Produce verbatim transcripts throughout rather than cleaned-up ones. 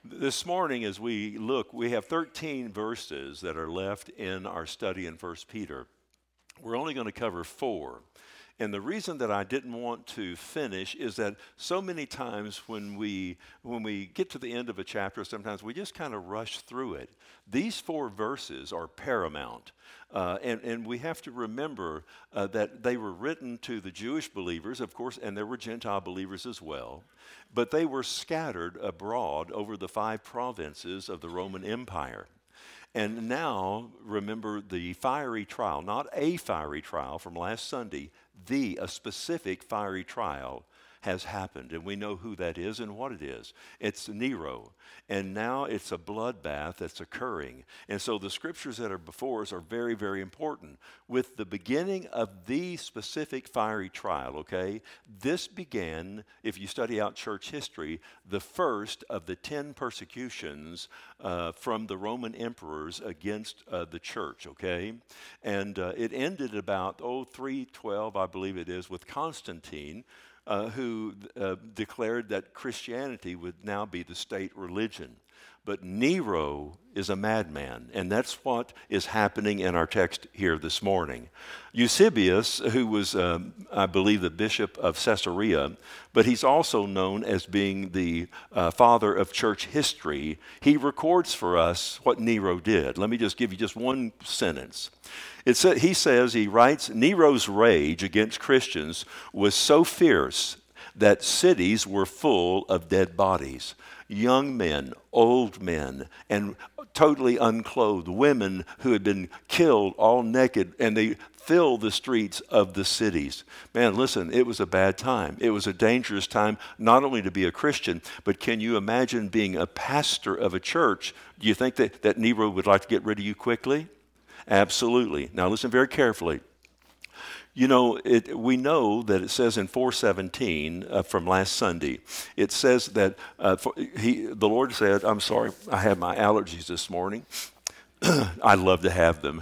This morning, as we look, we have thirteen verses that are left in our study in First Peter. We're only going to cover four. And the reason that I didn't want to finish is that so many times when we when we get to the end of a chapter, sometimes we just kind of rush through it. These four verses are paramount. Uh, and, and we have to remember uh, that they were written to the Jewish believers, of course, and there were Gentile believers as well. But they were scattered abroad over the five provinces of the Roman Empire. And now, remember the fiery trial, not a fiery trial from last Sunday, the, a specific fiery trial has happened. And we know who that is and what it is. It's Nero. And now it's a bloodbath that's occurring. And so the scriptures that are before us are very, very important. With the beginning of the specific fiery trial, okay, this began, if you study out church history, the first of the ten persecutions uh, from the Roman emperors against uh, the church, okay? And uh, it ended about, oh, three twelve, I believe it is, with Constantine, Uh, who uh, declared that Christianity would now be the state religion. But Nero is a madman, and that's what is happening in our text here this morning. Eusebius, who was, um, I believe, the bishop of Caesarea, but he's also known as being the uh, father of church history, he records for us what Nero did. Let me just give you just one sentence. It sa- he says, he writes, Nero's rage against Christians was so fierce that cities were full of dead bodies. Young men, old men, and totally unclothed, women who had been killed all naked, and they filled the streets of the cities. Man, listen, it was a bad time. It was a dangerous time, not only to be a Christian, but can you imagine being a pastor of a church? Do you think that, that Nero would like to get rid of you quickly? Absolutely. Now listen very carefully. You know, it, we know that it says in four seventeen uh, from last Sunday, it says that uh, for, he, the Lord said, I'm sorry, I have my allergies this morning. I love to have them.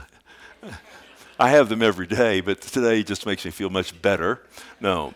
I have them every day, but today just makes me feel much better. No.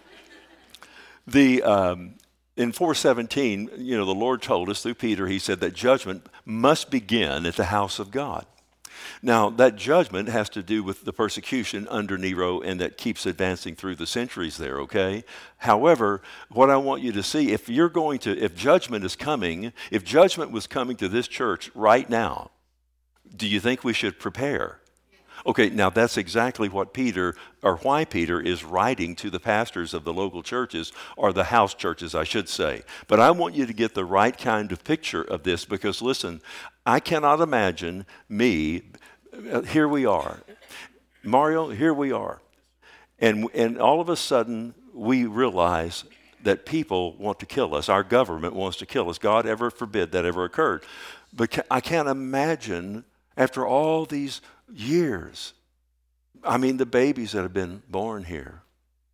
The um, in four seventeen, you know, the Lord told us through Peter, he said that judgment must begin at the house of God. Now, that judgment has to do with the persecution under Nero, and that keeps advancing through the centuries there, okay? However, what I want you to see, if you're going to, if judgment is coming, if judgment was coming to this church right now, do you think we should prepare? Okay, now that's exactly what Peter, or why Peter is writing to the pastors of the local churches, or the house churches, I should say. But I want you to get the right kind of picture of this, because listen, I cannot imagine me, uh, here we are. Mario, here we are. And, and all of a sudden, we realize that people want to kill us. Our government wants to kill us. God ever forbid that ever occurred. But ca- I can't imagine, after all these years, I mean, the babies that have been born here,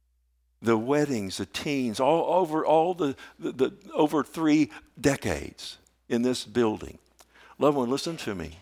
the weddings, the teens, all over all the, the, the over three decades in this building. Loved one, listen to me.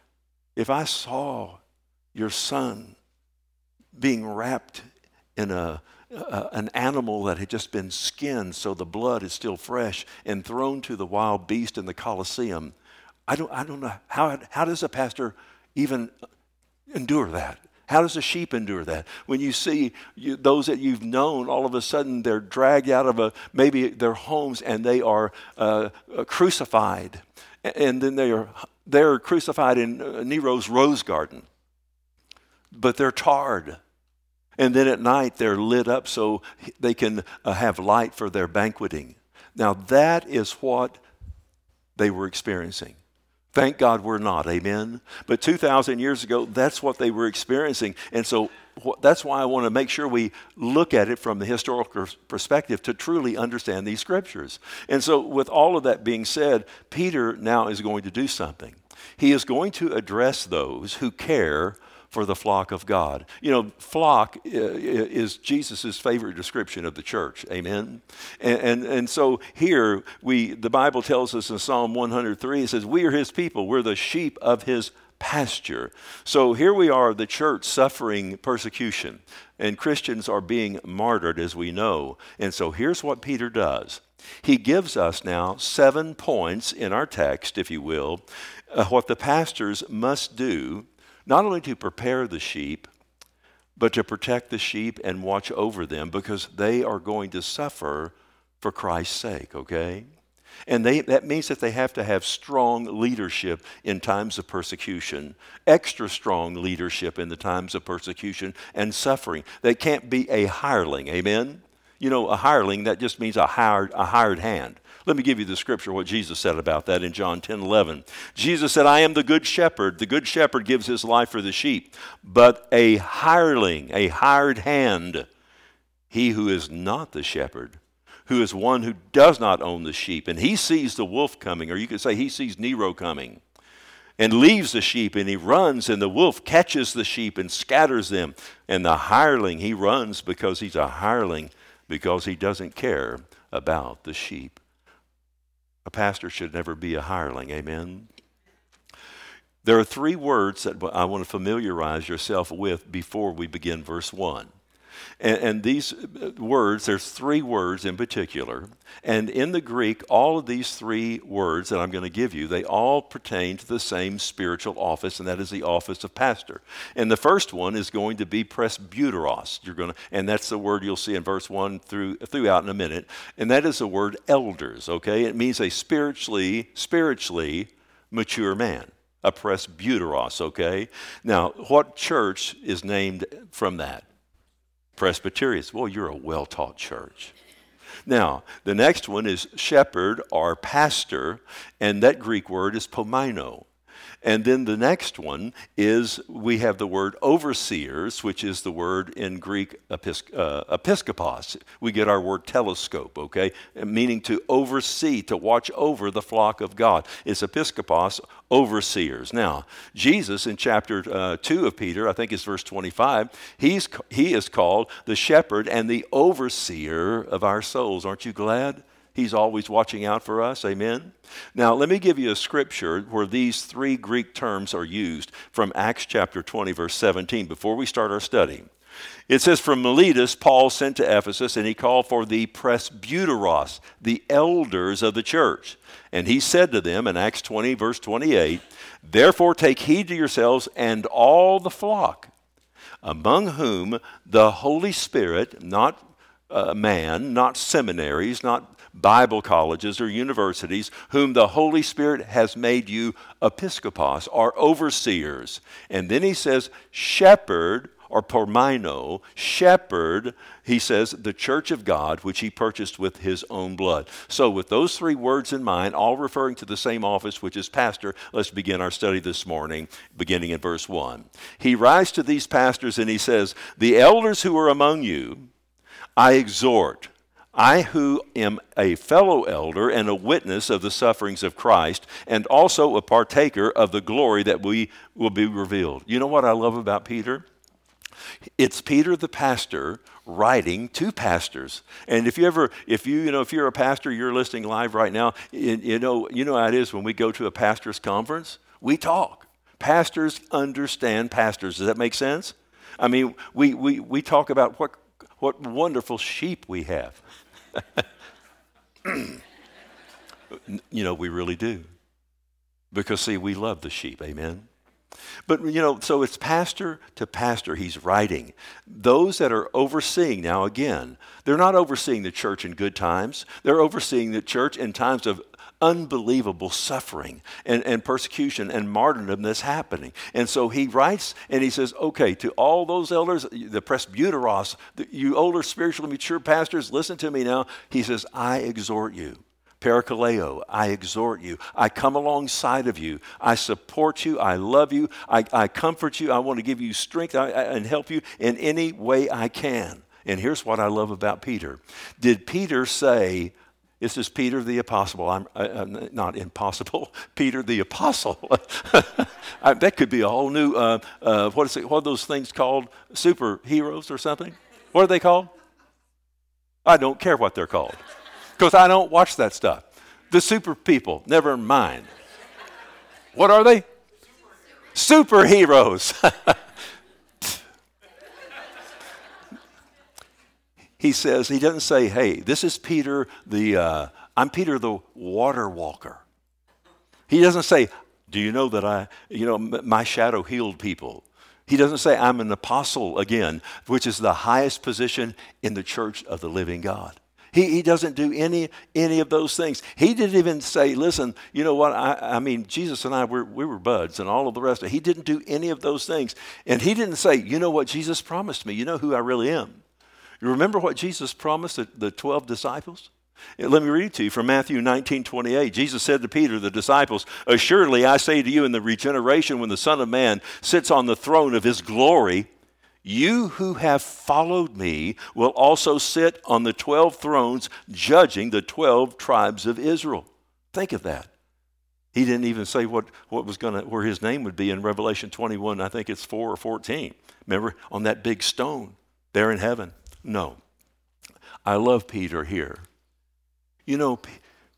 If I saw your son being wrapped in a, a an animal that had just been skinned so the blood is still fresh and thrown to the wild beast in the Colosseum, I don't I don't know how how does a pastor even endure that? How does a sheep endure that? When you see you, those that you've known, all of a sudden they're dragged out of a, maybe their homes, and they are uh, crucified. And then they are they're crucified in Nero's rose garden. But they're tarred. And then at night they're lit up so they can uh, have light for their banqueting. Now that is what they were experiencing. Thank God we're not, amen? But two thousand years ago, that's what they were experiencing. And so wh- that's why I want to make sure we look at it from the historical perspective to truly understand these scriptures. And so with all of that being said, Peter now is going to do something. He is going to address those who care for the flock of God. You know, flock is Jesus' favorite description of the church. Amen? And, and and so here, we the Bible tells us in Psalm one hundred three, it says, we are his people. We're the sheep of his pasture. So here we are, the church suffering persecution. And Christians are being martyred, as we know. And so here's what Peter does. He gives us now seven points in our text, if you will, uh, what the pastors must do, not only to prepare the sheep, but to protect the sheep and watch over them, because they are going to suffer for Christ's sake, okay? And they, that means that they have to have strong leadership in times of persecution, extra strong leadership in the times of persecution and suffering. They can't be a hireling, amen? You know, a hireling, that just means a hired, a hired hand. Let me give you the scripture, what Jesus said about that in John ten eleven. Jesus said, I am the good shepherd. The good shepherd gives his life for the sheep. But a hireling, a hired hand, he who is not the shepherd, who is one who does not own the sheep, and he sees the wolf coming, or you could say he sees Nero coming, and leaves the sheep, and he runs, and the wolf catches the sheep and scatters them. And the hireling, he runs because he's a hireling, because he doesn't care about the sheep. A pastor should never be a hireling, amen? There are three words that I want to familiarize yourself with before we begin verse one. And, and these words, there's three words in particular. And in the Greek, all of these three words that I'm going to give you, they all pertain to the same spiritual office, and that is the office of pastor. And the first one is going to be presbyteros. You're going to, and that's the word you'll see in verse one through throughout in a minute. And that is the word elders, okay? It means a spiritually, spiritually mature man. A presbyteros, okay? Now, what church is named from that? Presbyterians. Well, you're a well-taught church. Now, the next one is shepherd or pastor, and that Greek word is pomaino. And then the next one is, we have the word overseers, which is the word in Greek episc- uh, episkopos. We get our word telescope, okay? Meaning to oversee, to watch over the flock of God. It's episkopos, overseers. Now, Jesus in chapter uh, two of Peter, I think it's verse twenty-five, he's, he is called the shepherd and the overseer of our souls. Aren't you glad? He's always watching out for us, amen? Now, let me give you a scripture where these three Greek terms are used from Acts chapter twenty, verse seventeen, before we start our study. It says, from Miletus, Paul sent to Ephesus, and he called for the presbyteros, the elders of the church. And he said to them in Acts twenty, verse twenty-eight, therefore take heed to yourselves and all the flock, among whom the Holy Spirit, not uh, man, not seminaries, not Bible colleges or universities, whom the Holy Spirit has made you episkopos, or overseers. And then he says, shepherd, or pormino, shepherd, he says, the church of God, which he purchased with his own blood. So with those three words in mind, all referring to the same office, which is pastor, let's begin our study this morning, beginning in verse one. He writes to these pastors and he says, the elders who are among you, I exhort, I who am a fellow elder and a witness of the sufferings of Christ, and also a partaker of the glory that we will be revealed. You know what I love about Peter? It's Peter the pastor writing to pastors. And if you ever, if you, you know, if you're a pastor, you're listening live right now, you, you know, you know how it is when we go to a pastor's conference, we talk. Pastors understand pastors. Does that make sense? I mean, we we we talk about what what wonderful sheep we have. You know, we really do. Because, see, we love the sheep, amen? But, you know, so it's pastor to pastor he's writing. Those that are overseeing, now again, they're not overseeing the church in good times. They're overseeing the church in times of unbelievable suffering and, and persecution and martyrdom that's happening. And so he writes and he says, okay, to all those elders, the presbyteros, the, you older spiritually mature pastors, listen to me now. He says, I exhort you. Parakaleo, I exhort you. I come alongside of you. I support you. I love you. I, I comfort you. I want to give you strength I, I, and help you in any way I can. And here's what I love about Peter. Did Peter say, this is Peter the apostle. I'm, I, I'm not impossible. Peter the apostle. I, that could be a whole new, uh, uh, what is it, what are those things called? Superheroes or something? What are they called? I don't care what they're called. Because I don't watch that stuff. The super people, never mind. What are they? Superheroes. he says, he doesn't say, hey, this is Peter, the uh, I'm Peter the water walker. He doesn't say, do you know that I, you know, m- my shadow healed people. He doesn't say I'm an apostle again, which is the highest position in the church of the living God. He, he doesn't do any any of those things. He didn't even say, listen, you know what, I, I mean, Jesus and I, we're, we were buds and all of the rest of it. He didn't do any of those things. And he didn't say, you know what Jesus promised me. You know who I really am. You remember what Jesus promised the, the twelve disciples? Let me read it to you from Matthew nineteen twenty-eight. Jesus said to Peter, the disciples, assuredly I say to you, in the regeneration when the Son of Man sits on the throne of his glory, you who have followed me will also sit on the twelve thrones, judging the twelve tribes of Israel. Think of that. He didn't even say what, what was gonna where his name would be in Revelation twenty-one. I think it's four or fourteen. Remember, on that big stone there in heaven. No. I love Peter here. You know, P-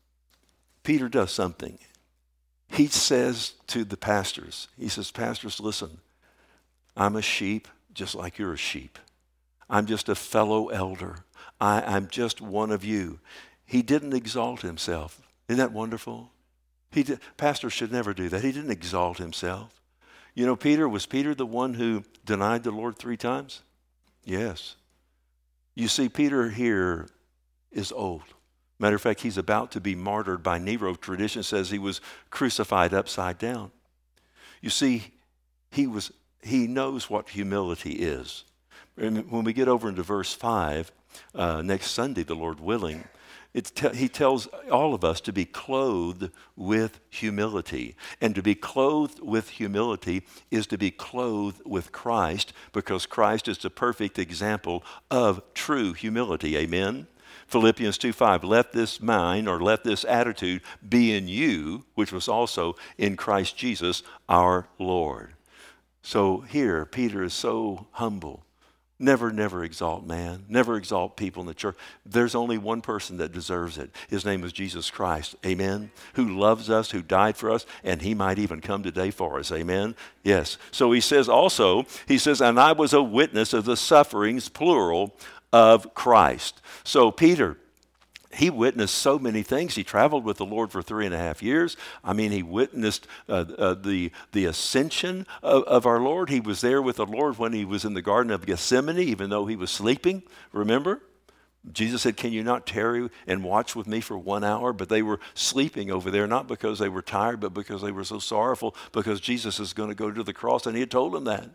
Peter does something. He says to the pastors, he says, pastors, listen, I'm a sheep just like you're a sheep. I'm just a fellow elder. I, I'm just one of you. He didn't exalt himself. Isn't that wonderful? He did, pastors should never do that. He didn't exalt himself. You know, Peter, was Peter the one who denied the Lord three times? Yes. You see, Peter here is old. Matter of fact, he's about to be martyred by Nero. Tradition says he was crucified upside down. You see, he was he knows what humility is. And when we get over into verse five, uh, next Sunday, the Lord willing, it's te- he tells all of us to be clothed with humility. And to be clothed with humility is to be clothed with Christ, because Christ is the perfect example of true humility. Amen? Philippians two five, let this mind or let this attitude be in you, which was also in Christ Jesus our Lord. So here, Peter is so humble. Never, never exalt man. Never exalt people in the church. There's only one person that deserves it. His name is Jesus Christ. Amen? Who loves us, who died for us, and he might even come today for us. Amen? Yes. So he says also, he says, and I was a witness of the sufferings, plural, of Christ. So Peter, he witnessed so many things. He traveled with the Lord for three and a half years. I mean, he witnessed uh, uh, the, the ascension of, of our Lord. He was there with the Lord when he was in the Garden of Gethsemane, even though he was sleeping. Remember? Jesus said, can you not tarry and watch with me for one hour? But they were sleeping over there, not because they were tired, but because they were so sorrowful, because Jesus is going to go to the cross, and he had told them that.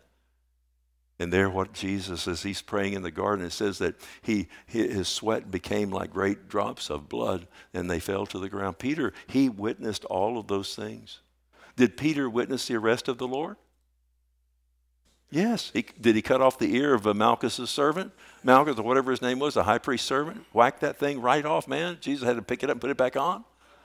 And there what Jesus, as he's praying in the garden, it says that he his sweat became like great drops of blood, and they fell to the ground. Peter, he witnessed all of those things. Did Peter witness the arrest of the Lord? Yes. He, did he cut off the ear of Malchus' servant? Malchus, or whatever his name was, the high priest's servant? Whacked that thing right off, man. Jesus had to pick it up and put it back on.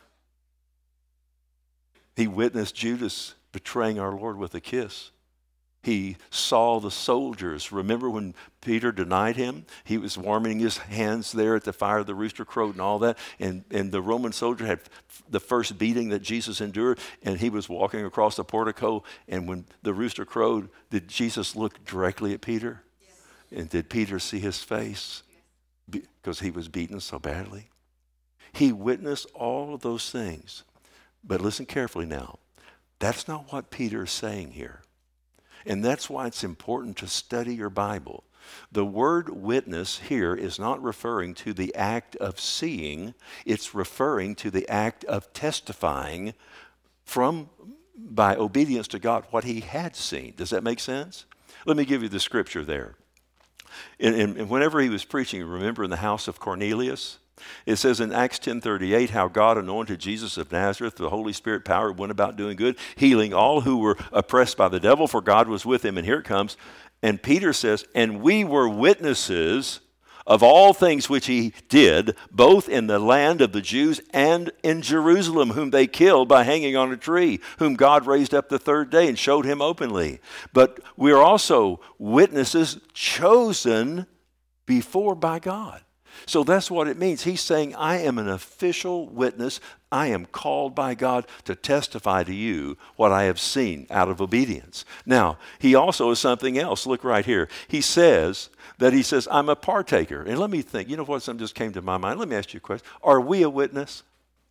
He witnessed Judas betraying our Lord with a kiss. He saw the soldiers. Remember when Peter denied him? He was warming his hands there at the fire of the rooster crowed and all that. And, and the Roman soldier had the first beating that Jesus endured. And he was walking across the portico. And when the rooster crowed, did Jesus look directly at Peter? Yes. And did Peter see his face? Yes. Because he was beaten so badly. He witnessed all of those things. But listen carefully now. That's not what Peter is saying here. And that's why it's important to study your Bible. The word witness here is not referring to the act of seeing. It's referring to the act of testifying from, by obedience to God, what he had seen. Does that make sense? Let me give you the scripture there. And, and whenever he was preaching, remember in the house of Cornelius? It says in Acts ten thirty-eight how God anointed Jesus of Nazareth, the Holy Spirit power, went about doing good, healing all who were oppressed by the devil, for God was with him. And here it comes. And Peter says, and we were witnesses of all things which he did, both in the land of the Jews and in Jerusalem, whom they killed by hanging on a tree, whom God raised up the third day and showed him openly. But we are also witnesses chosen before by God. So that's what it means. He's saying, I am an official witness. I am called by God to testify to you what I have seen out of obedience. Now, he also is something else. Look right here. He says that he says, I'm a partaker. And let me think, you know what, something just came to my mind. Let me ask you a question. Are we a witness?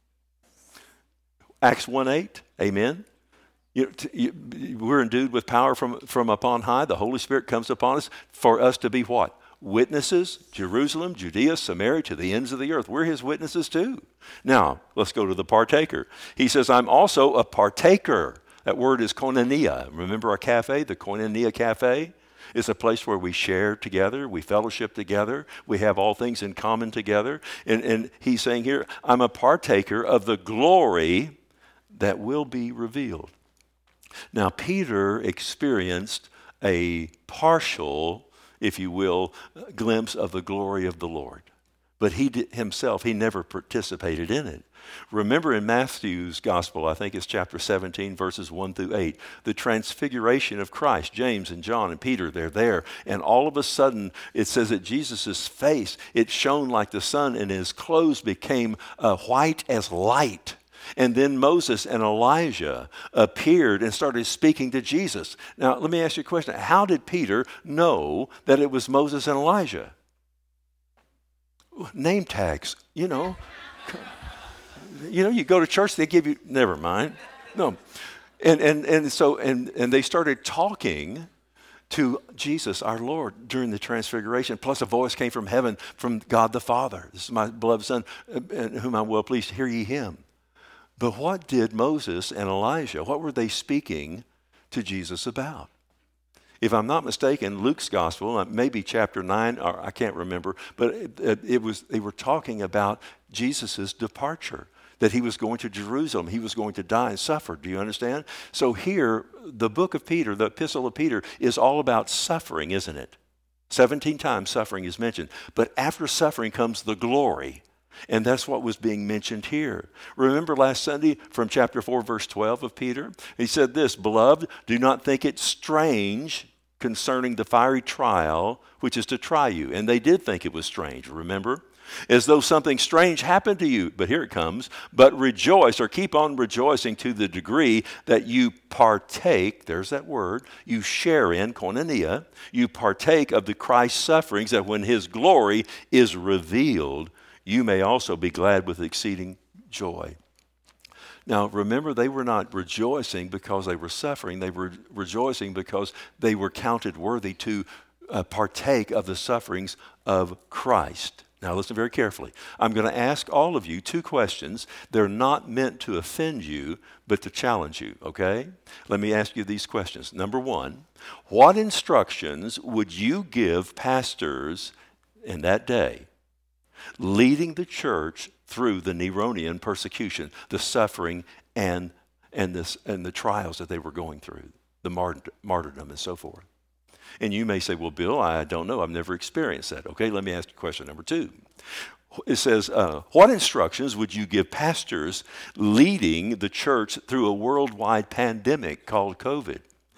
Acts one eight, amen. You, you, we're endued with power from, from upon high. The Holy Spirit comes upon us for us to be what? Witnesses, Jerusalem, Judea, Samaria, to the ends of the earth. We're his witnesses too. Now, let's go to the partaker. He says, I'm also a partaker. That word is koinonia. Remember our cafe, the Koinonia Cafe? It's a place where we share together, we fellowship together, we have all things in common together. And, and he's saying here, I'm a partaker of the glory that will be revealed. Now, Peter experienced a partial, if you will, glimpse of the glory of the Lord. But he did, himself, he never participated in it. Remember in Matthew's gospel, I think it's chapter seventeen, verses one through eight, the transfiguration of Christ. James and John and Peter, they're there. And all of a sudden, it says that Jesus' face, it shone like the sun, and his clothes became uh, white as light. And then Moses and Elijah appeared and started speaking to Jesus. Now, let me ask you a question. How did Peter know that it was Moses and Elijah? Name tags, you know. You know, you go to church, they give you, never mind. No. And and and so, and, and they started talking to Jesus, our Lord, during the transfiguration. Plus a voice came from heaven, from God the Father. This is my beloved Son, in whom I'm well pleased. Hear ye him. But what did Moses and Elijah, what were they speaking to Jesus about? If I'm not mistaken, Luke's gospel, maybe chapter nine, or I can't remember, but it, it, it was they were talking about Jesus' departure, that he was going to Jerusalem, he was going to die and suffer. Do you understand? So here, the book of Peter, the epistle of Peter, is all about suffering, isn't it? seventeen times suffering is mentioned. But after suffering comes the glory. And that's what was being mentioned here. Remember last Sunday from chapter four, verse twelve of Peter? He said this, Beloved, do not think it strange concerning the fiery trial, which is to try you. And they did think it was strange, remember? As though something strange happened to you. But here it comes. But rejoice, or keep on rejoicing to the degree that you partake, there's that word, you share in, koinonia, you partake of the Christ's sufferings, that when his glory is revealed, you may also be glad with exceeding joy. Now, remember, they were not rejoicing because they were suffering. They were rejoicing because they were counted worthy to uh, partake of the sufferings of Christ. Now, listen very carefully. I'm going to ask all of you two questions. They're not meant to offend you, but to challenge you, okay? Let me ask you these questions. Number one, what instructions would you give pastors in that day leading the church through the Neronian persecution, the suffering and and this and the trials that they were going through, the mart- martyrdom and so forth? And you may say, well, Bill, I don't know. I've never experienced that. Okay, let me ask you question number two. It says, uh, what instructions would you give pastors leading the church through a worldwide pandemic called COVID?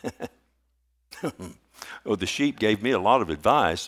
Oh, the sheep gave me a lot of advice.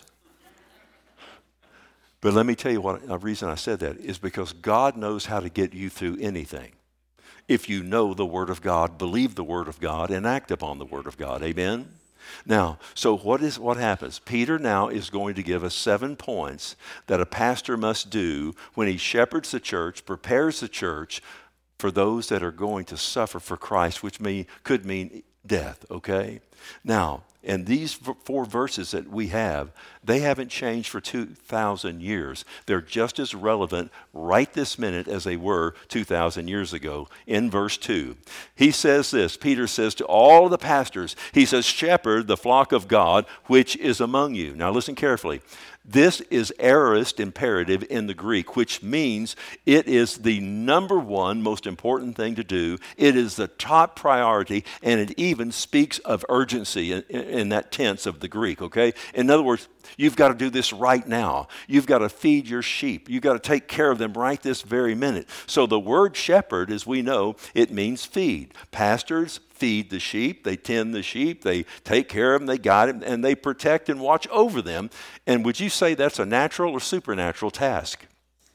But let me tell you what a reason I said that is because God knows how to get you through anything. If you know the Word of God, believe the Word of God, and act upon the Word of God. Amen? Now, so what is what happens? Peter now is going to give us seven points that a pastor must do when he shepherds the church, prepares the church for those that are going to suffer for Christ, which mean, could mean death, okay? Now, and these four verses that we have, they haven't changed for two thousand years. They're just as relevant right this minute as they were two thousand years ago. In verse two, he says this, Peter says to all the pastors, he says, shepherd the flock of God, which is among you. Now listen carefully. This is aorist imperative in the Greek, which means it is the number one most important thing to do. It is the top priority, and it even speaks of urgency in, in that tense of the Greek, okay? In other words, you've got to do this right now. You've got to feed your sheep. You've got to take care of them right this very minute. So the word shepherd, as we know, it means feed. Pastors feed the sheep, they tend the sheep, they take care of them, they guide them, and they protect and watch over them. And would you say that's a natural or supernatural task?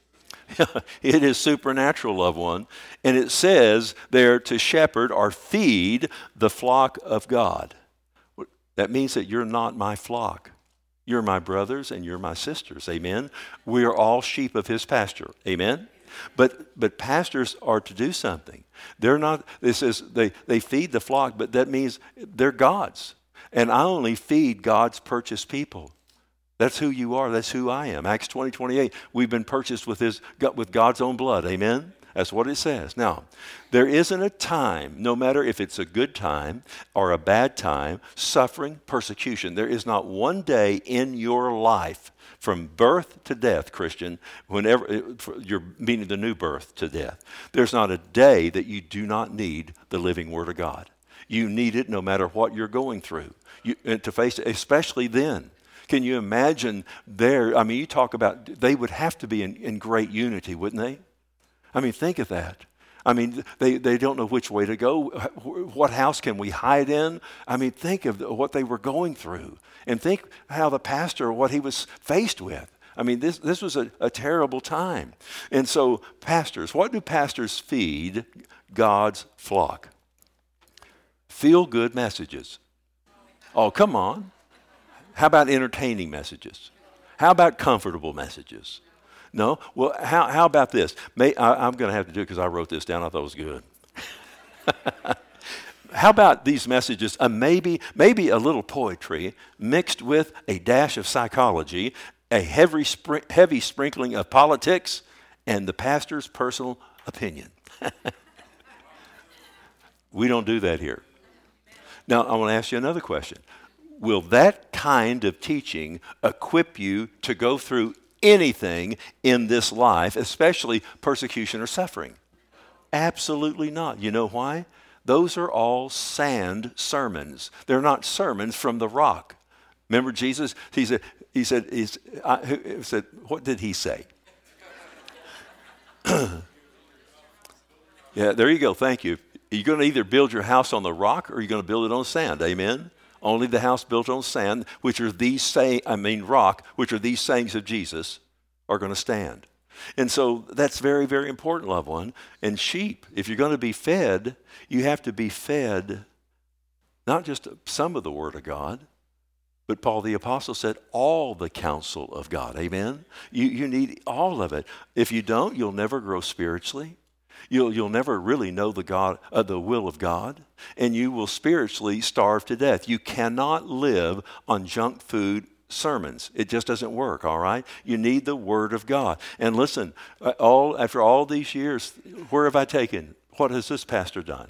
It is supernatural, loved one. And it says there to shepherd or feed the flock of God. That means that you're not my flock. You're my brothers and you're my sisters. Amen. We are all sheep of his pasture. Amen. But but pastors are to do something. They're not, it says they, they feed the flock, but that means they're God's. And I only feed God's purchased people. That's who you are. That's who I am. Acts twenty, twenty-eight, we've been purchased with his with God's own blood. Amen? That's what it says. Now, there isn't a time, no matter if it's a good time or a bad time, suffering, persecution. There is not one day in your life from birth to death, Christian, whenever you're meaning the new birth to death, there's not a day that you do not need the living Word of God. You need it no matter what you're going through. You, and to face it, especially then. Can you imagine there? I mean, you talk about, they would have to be in, in great unity, wouldn't they? I mean, think of that. I mean, they, they don't know which way to go. What house can we hide in? I mean, think of what they were going through. And think how the pastor, what he was faced with. I mean, this, this was a, a terrible time. And so, pastors, what do pastors feed God's flock? Feel-good messages. Oh, come on. How about entertaining messages? How about comfortable messages? No? Well, how, how about this? May, I, I'm going to have to do it because I wrote this down. I thought it was good. How about these messages? Uh, maybe, maybe a little poetry mixed with a dash of psychology, a heavy, spr- heavy sprinkling of politics, and the pastor's personal opinion. We don't do that here. Now, I want to ask you another question. Will that kind of teaching equip you to go through anything in this life, especially persecution or suffering? Absolutely not. You know why? Those are all sand sermons. They're not sermons from the rock. Remember Jesus? He said, he said, he's, I, he said what did he say? Yeah, there you go. Thank you. You're going to either build your house on the rock or you're going to build it on sand. Amen? Only the house built on sand, which are these say, I mean rock, which are these sayings of Jesus, are going to stand. And so that's very, very important, loved one. And sheep, if you're going to be fed, you have to be fed not just some of the Word of God, but Paul the Apostle said all the counsel of God. Amen? You, you need all of it. If you don't, you'll never grow spiritually. You'll, you'll never really know the God, uh, the will of God, and you will spiritually starve to death. You cannot live on junk food sermons. It just doesn't work, all right? You need the Word of God. And listen, uh, all after all these years, where have I taken? What has this pastor done?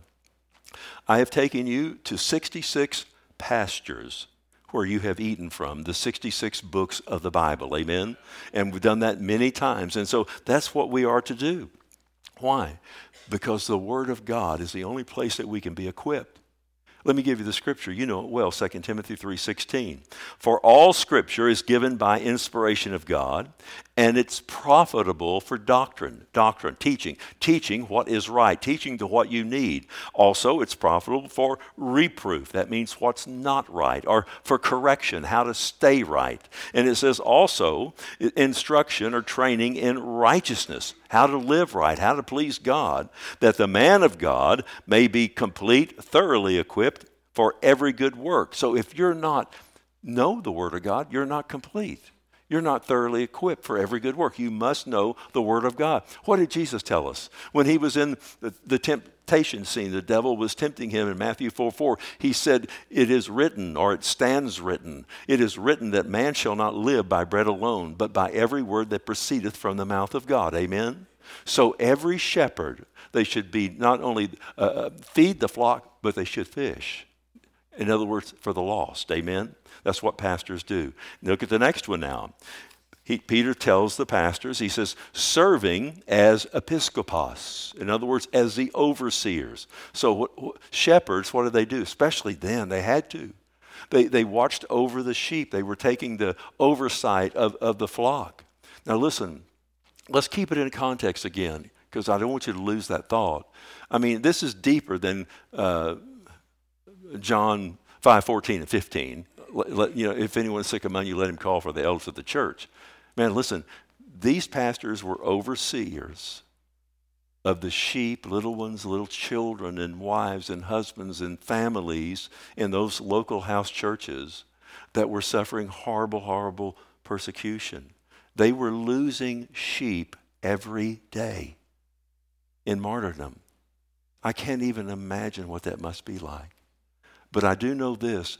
I have taken you to sixty-six pastures where you have eaten from, the sixty-six books of the Bible, amen? And we've done that many times, and so that's what we are to do. Why? Because the Word of God is the only place that we can be equipped. Let me give you the scripture. You know it well, Second Timothy three sixteen. For all scripture is given by inspiration of God, and it's profitable for doctrine, doctrine, teaching, teaching what is right, teaching to what you need. Also, it's profitable for reproof. That means what's not right, or for correction, how to stay right. And it says also instruction or training in righteousness, how to live right, how to please God, that the man of God may be complete, thoroughly equipped for every good work. So if you're not know the Word of God, you're not complete. You're not thoroughly equipped for every good work. You must know the Word of God. What did Jesus tell us? When he was in the, the temptation scene, the devil was tempting him in Matthew four four. He said, it is written, or it stands written, it is written that man shall not live by bread alone, but by every word that proceedeth from the mouth of God. Amen? So every shepherd, they should be not only uh, feed the flock, but they should fish. In other words, for the lost. Amen? That's what pastors do. Look at the next one now. He, Peter tells the pastors, he says, serving as episkopos. In other words, as the overseers. So what, what, shepherds, what did they do? Especially then, they had to. They, they watched over the sheep. They were taking the oversight of, of the flock. Now listen, let's keep it in context again, because I don't want you to lose that thought. I mean, this is deeper than uh, John five fourteen and fifteen. Let, let, you know, if anyone's sick among you, let him call for the elders of the church. Man, listen, these pastors were overseers of the sheep, little ones, little children, and wives and husbands and families in those local house churches that were suffering horrible, horrible persecution. They were losing sheep every day in martyrdom. I can't even imagine what that must be like. But I do know this.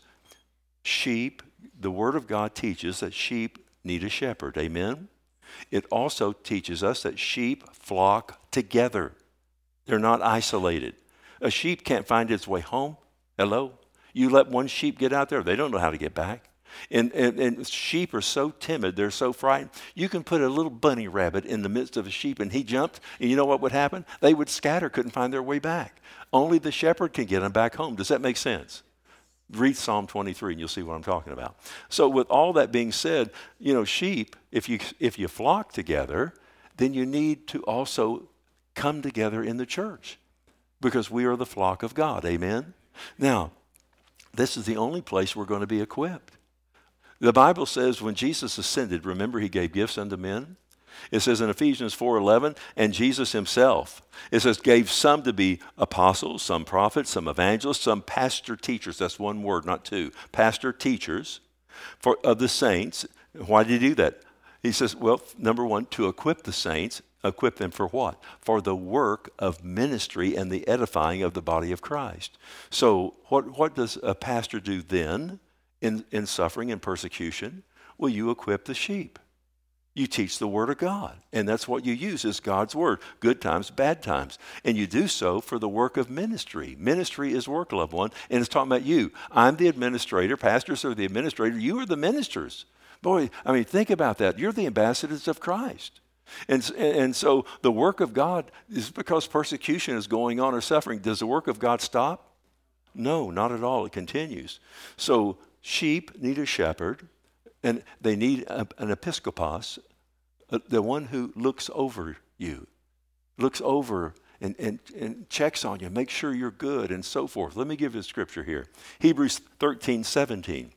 Sheep, the Word of God teaches that sheep need a shepherd. Amen? It also teaches us that sheep flock together. They're not isolated. A sheep can't find its way home. Hello? You let one sheep get out there, they don't know how to get back. And, and, and sheep are so timid, they're so frightened. You can put a little bunny rabbit in the midst of a sheep and he jumped, and you know what would happen? They would scatter, couldn't find their way back. Only the shepherd can get them back home. Does that make sense? Read Psalm twenty-three and you'll see what I'm talking about. So with all that being said, you know, sheep, if you if you flock together, then you need to also come together in the church because we are the flock of God. Amen? Now, this is the only place we're going to be equipped. The Bible says when Jesus ascended, remember he gave gifts unto men? It says in Ephesians four eleven, and Jesus himself, it says, gave some to be apostles, some prophets, some evangelists, some pastor teachers. That's one word, not two. Pastor teachers for of the saints. Why did he do that? He says, well, number one, to equip the saints. Equip them for what? For the work of ministry and the edifying of the body of Christ. So what, what does a pastor do then in, in suffering and persecution? Well, you equip the sheep. You teach the Word of God, and that's what you use is God's Word, good times, bad times. And you do so for the work of ministry. Ministry is work, loved one, and it's talking about you. I'm the administrator. Pastors are the administrator. You are the ministers. Boy, I mean, think about that. You're the ambassadors of Christ. And, and so the work of God is because persecution is going on or suffering. Does the work of God stop? No, not at all. It continues. So sheep need a shepherd. And they need a, an episkopos, uh, the one who looks over you, looks over and, and, and checks on you, makes sure you're good and so forth. Let me give you a scripture here. Hebrews thirteen seventeen.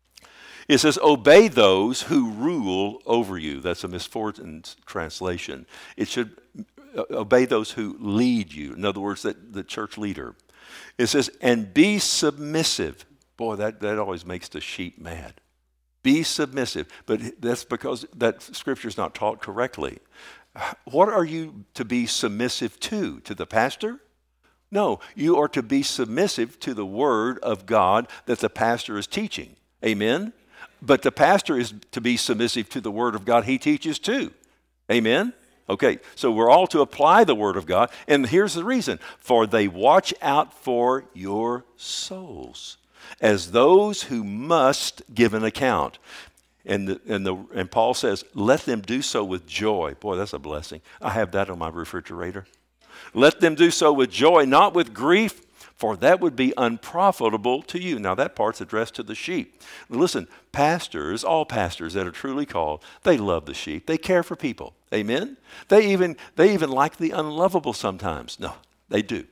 It says, obey those who rule over you. That's a Misfortune's translation. It should uh, obey those who lead you. In other words, that the church leader. It says, and be submissive. Boy, that, that always makes the sheep mad. Be submissive. But that's because that scripture is not taught correctly. What are you to be submissive to? To the pastor? No, you are to be submissive to the word of God that the pastor is teaching. Amen? But the pastor is to be submissive to the word of God he teaches too. Amen? Okay, so we're all to apply the word of God. And here's the reason. For they watch out for your souls, as those who must give an account. And, the, and, the, and Paul says, let them do so with joy. Boy, that's a blessing. I have that on my refrigerator. Let them do so with joy, not with grief, for that would be unprofitable to you. Now, that part's addressed to the sheep. Listen, pastors, all pastors that are truly called, they love the sheep. They care for people. Amen? They even, they even like the unlovable sometimes. No, they do.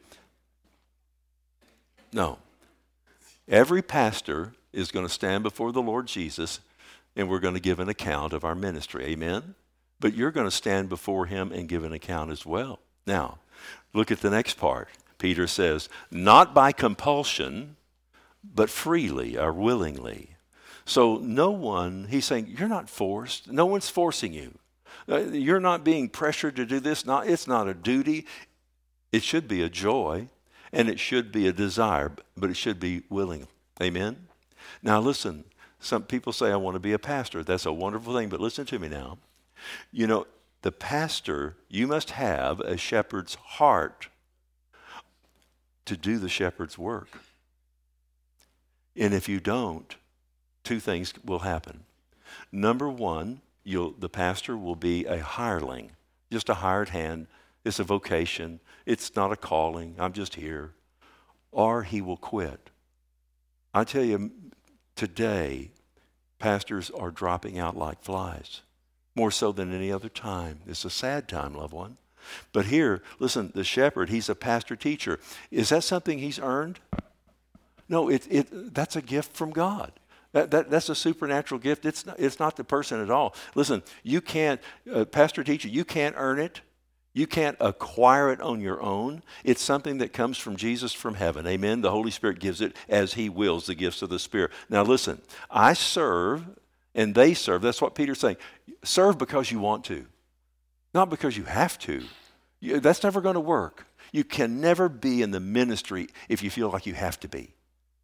No. Every pastor is going to stand before the Lord Jesus, and we're going to give an account of our ministry. Amen? But you're going to stand before him and give an account as well. Now, look at the next part. Peter says, not by compulsion, but freely or willingly. So no one, he's saying, you're not forced. No one's forcing you. You're not being pressured to do this. Not, it's not a duty. It should be a joy. And it should be a desire, but it should be willing. Amen? Now listen, some people say, I want to be a pastor. That's a wonderful thing, but listen to me now. You know, the pastor, you must have a shepherd's heart to do the shepherd's work. And if you don't, two things will happen. Number one, you'll, the pastor will be a hireling, just a hired hand. It's a vocation. It's not a calling. I'm just here. Or he will quit. I tell you, today, pastors are dropping out like flies, more so than any other time. It's a sad time, loved one. But here, listen, the shepherd, he's a pastor teacher. Is that something he's earned? No, it, it, that's a gift from God. That, that, that's a supernatural gift. It's not, it's not the person at all. Listen, you can't, uh, pastor, teacher, you can't earn it. You can't acquire it on your own. It's something that comes from Jesus from heaven. Amen. The Holy Spirit gives it as he wills, the gifts of the Spirit. Now listen, I serve and they serve. That's what Peter's saying. Serve because you want to, not because you have to. You, that's never going to work. You can never be in the ministry if you feel like you have to be.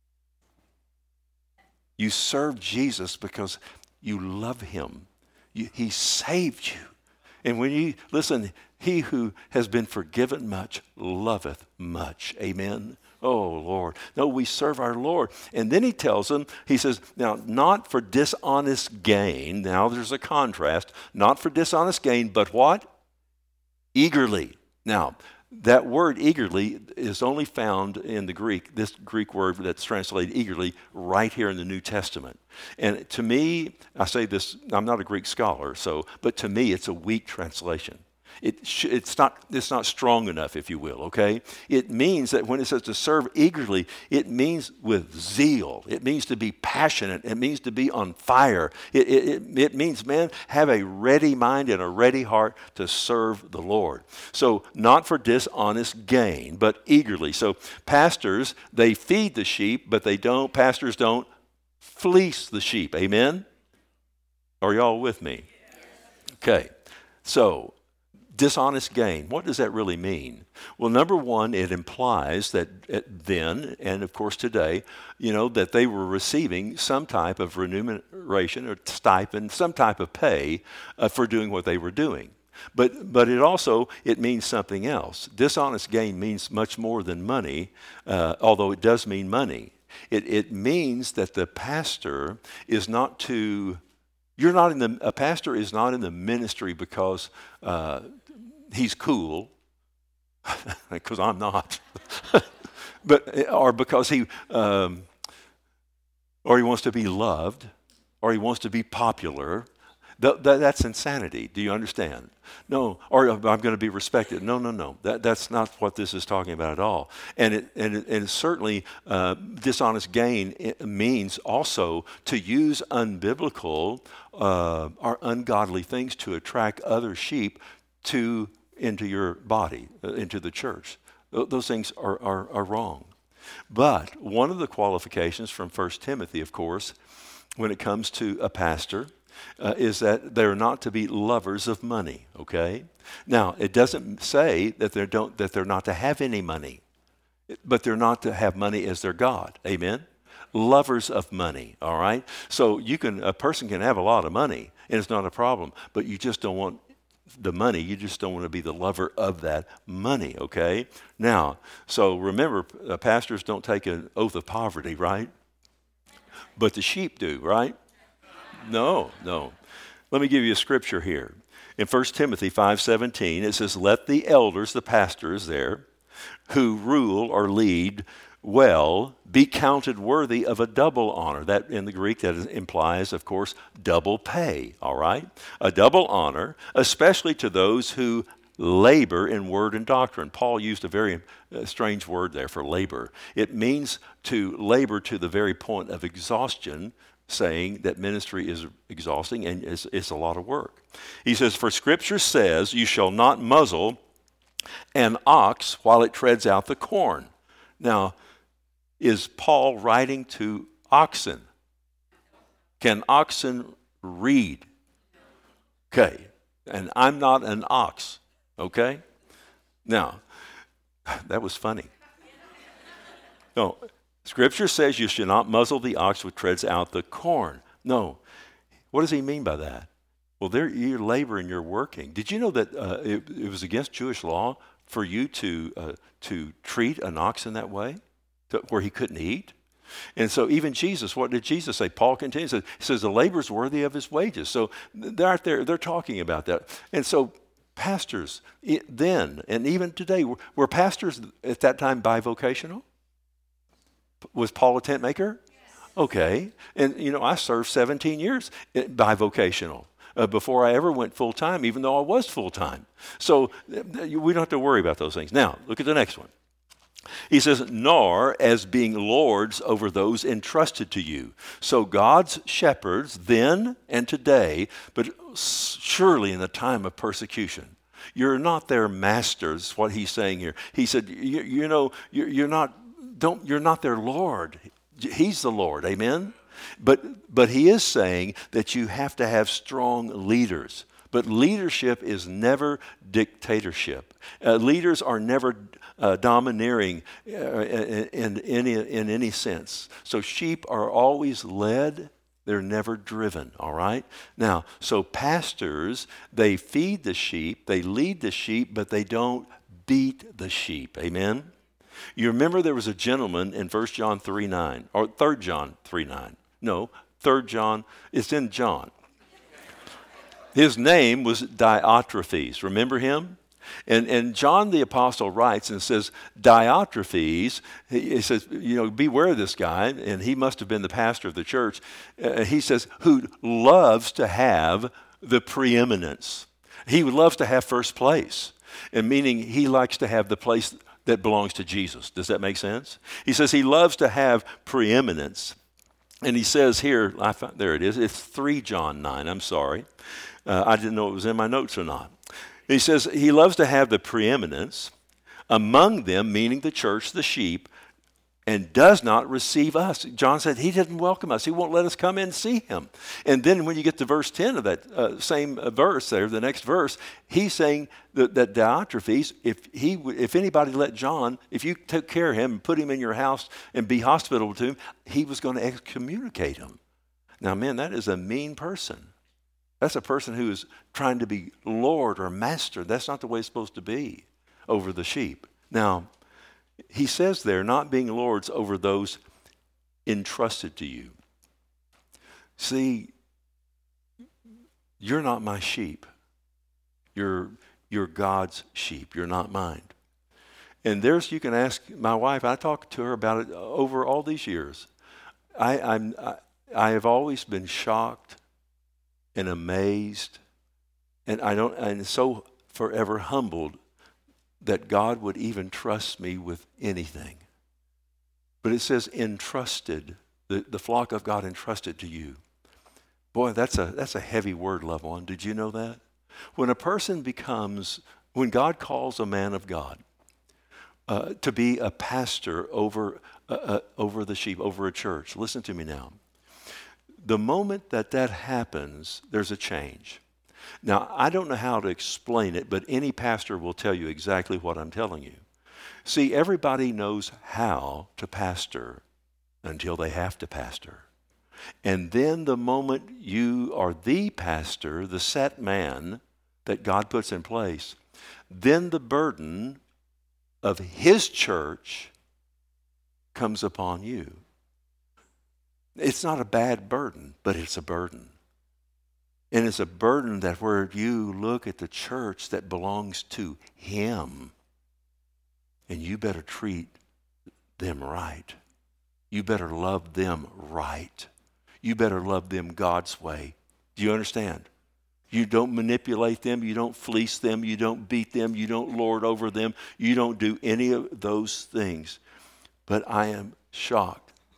You serve Jesus because you love him. You, he saved you. And when you, listen, he who has been forgiven much loveth much. Amen. Oh, Lord. No, we serve our Lord. And then he tells them, he says, now, not for dishonest gain. Now, there's a contrast. Not for dishonest gain, but what? Eagerly. Now, that word eagerly is only found in the Greek, this Greek word that's translated eagerly, right here in the New Testament. And to me, I say this, I'm not a Greek scholar, so, but to me, it's a weak translation. It sh- it's not it's not strong enough, if you will, okay? It means that when it says to serve eagerly, it means with zeal. It means to be passionate. It means to be on fire. It, it, it, it means, man, have a ready mind and a ready heart to serve the Lord. So not for dishonest gain, but eagerly. So pastors, they feed the sheep, but they don't, pastors don't fleece the sheep. Amen? Are y'all with me? Okay, so dishonest gain, what does that really mean? Well, number one, it implies that then, and of course today, you know, that they were receiving some type of remuneration or stipend, some type of pay uh, for doing what they were doing. But but it also, it means something else. Dishonest gain means much more than money, uh, although it does mean money. It, it means that the pastor is not to, you're not in the, a pastor is not in the ministry because uh, he's cool, because I'm not, but or because he, um, or he wants to be loved, or he wants to be popular. Th- th- that's insanity. Do you understand? No, or I'm going to be respected. No, no, no. That, that's not what this is talking about at all. And it, and it, and certainly uh, dishonest gain it means also to use unbiblical uh, or ungodly things to attract other sheep to into your body, uh, into the church. Th- those things are, are, are wrong. But one of the qualifications from First Timothy, of course, when it comes to a pastor, Uh, is that they're not to be lovers of money, okay? Now, it doesn't say that they don't that they're not to have any money, but they're not to have money as their God. Amen? Lovers of money, all right? So you can a person can have a lot of money, and it's not a problem, but you just don't want the money. You just don't want to be the lover of that money, okay? Now, so remember, uh, pastors don't take an oath of poverty, right? But the sheep do, right? No, no. Let me give you a scripture here. In First Timothy five seventeen, it says, let the elders, the pastors there, who rule or lead well, be counted worthy of a double honor. That in the Greek, that implies, of course, double pay, all right? A double honor, especially to those who labor in word and doctrine. Paul used a very uh, strange word there for labor. It means to labor to the very point of exhaustion, saying that ministry is exhausting and it's, it's a lot of work. He says, for Scripture says, you shall not muzzle an ox while it treads out the corn. Now, is Paul writing to oxen? Can oxen read? Okay, and I'm not an ox, okay? Now, that was funny. No. Scripture says you should not muzzle the ox which treads out the corn. No. What does he mean by that? Well, there you're laboring, you're working. Did you know that uh, it, it was against Jewish law for you to uh, to treat an ox in that way, to, where he couldn't eat? And so even Jesus, what did Jesus say? Paul continues, he says, the labor is worthy of his wages. So they're out there, they're talking about that. And so pastors, it, then, and even today, were, were pastors at that time bivocational? Was Paul a tent maker? Yes. Okay. And, you know, I served seventeen years bivocational uh, before I ever went full-time, even though I was full-time. So uh, we don't have to worry about those things. Now, look at the next one. He says, nor as being lords over those entrusted to you. So God's shepherds then and today, but surely in the time of persecution, you're not their masters, what he's saying here. He said, you, you know, you're, you're not, don't, you're not their Lord. He's the Lord, amen? But, but he is saying that you have to have strong leaders. But leadership is never dictatorship. Uh, leaders are never uh, domineering uh, in, in, any, in any sense. So sheep are always led. They're never driven, all right? Now, so pastors, they feed the sheep, they lead the sheep, but they don't beat the sheep, amen? You remember there was a gentleman in First John three nine, or Third John three nine. No, Third John, it's in John. His name was Diotrephes. Remember him? And, and John the Apostle writes and says, Diotrephes, he, he says, you know, beware of this guy, and he must have been the pastor of the church. Uh, he says, who loves to have the preeminence. He loves to have first place, and meaning he likes to have the place that belongs to Jesus. Does that make sense? He says he loves to have preeminence. And he says here, I found, there it is, it's three John nine, I'm sorry. Uh, I didn't know it was in my notes or not. He says he loves to have the preeminence among them, meaning the church, the sheep, and does not receive us. John said he didn't welcome us. He won't let us come in and see him. And then when you get to verse ten of that uh, same uh, verse there, the next verse, he's saying that, that Diotrephes, if he, if anybody let John, if you took care of him and put him in your house and be hospitable to him, he was going to excommunicate him. Now, man, that is a mean person. That's a person who is trying to be Lord or master. That's not the way it's supposed to be over the sheep. Now, he says there, not being lords over those entrusted to you. See, you're not my sheep. You're, you're God's sheep. You're not mine. And there's, you can ask my wife, I talked to her about it over all these years. I, I'm, I, I have always been shocked and amazed, and I don't, and so forever humbled that God would even trust me with anything. But it says entrusted, the, the flock of God entrusted to you. Boy, that's a that's a heavy word, loved one. Did you know that? When a person becomes, when God calls a man of God uh, to be a pastor over uh, uh, over the sheep, over a church, listen to me now. The moment that that happens, there's a change. Now, I don't know how to explain it, but any pastor will tell you exactly what I'm telling you. See, everybody knows how to pastor until they have to pastor. And then the moment you are the pastor, the set man that God puts in place, then the burden of his church comes upon you. It's not a bad burden, but it's a burden. And it's a burden that where you look at the church that belongs to him, and you better treat them right. You better love them right. You better love them God's way. Do you understand? You don't manipulate them. You don't fleece them. You don't beat them. You don't lord over them. You don't do any of those things. But I am shocked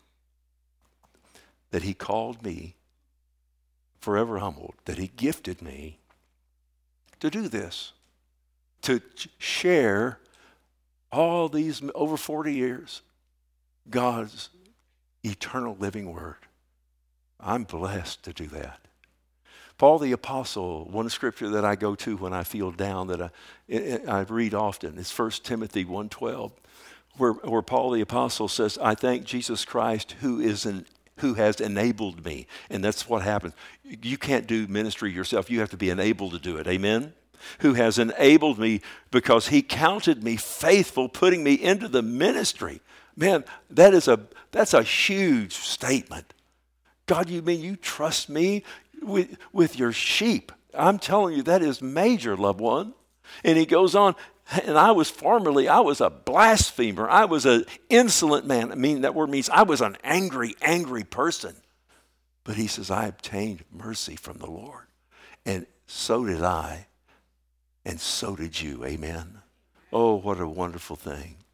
that he called me, forever humbled, that he gifted me to do this, to share all these, over forty years, God's eternal living word. I'm blessed to do that. Paul the Apostle, one scripture that I go to when I feel down, that I, I read often, is First Timothy one twelve, where, where Paul the Apostle says, I thank Jesus Christ who is an who has enabled me. And that's what happens. You can't do ministry yourself. You have to be enabled to do it. Amen? Who has enabled me because he counted me faithful, putting me into the ministry. Man, that is a that's a huge statement. God, you mean you trust me with, with your sheep? I'm telling you, that is major, loved one. And he goes on, and I was formerly, I was a blasphemer. I was an insolent man. I mean, that word means I was an angry, angry person. But he says, I obtained mercy from the Lord. And so did I. And so did you. Amen. Oh, what a wonderful thing.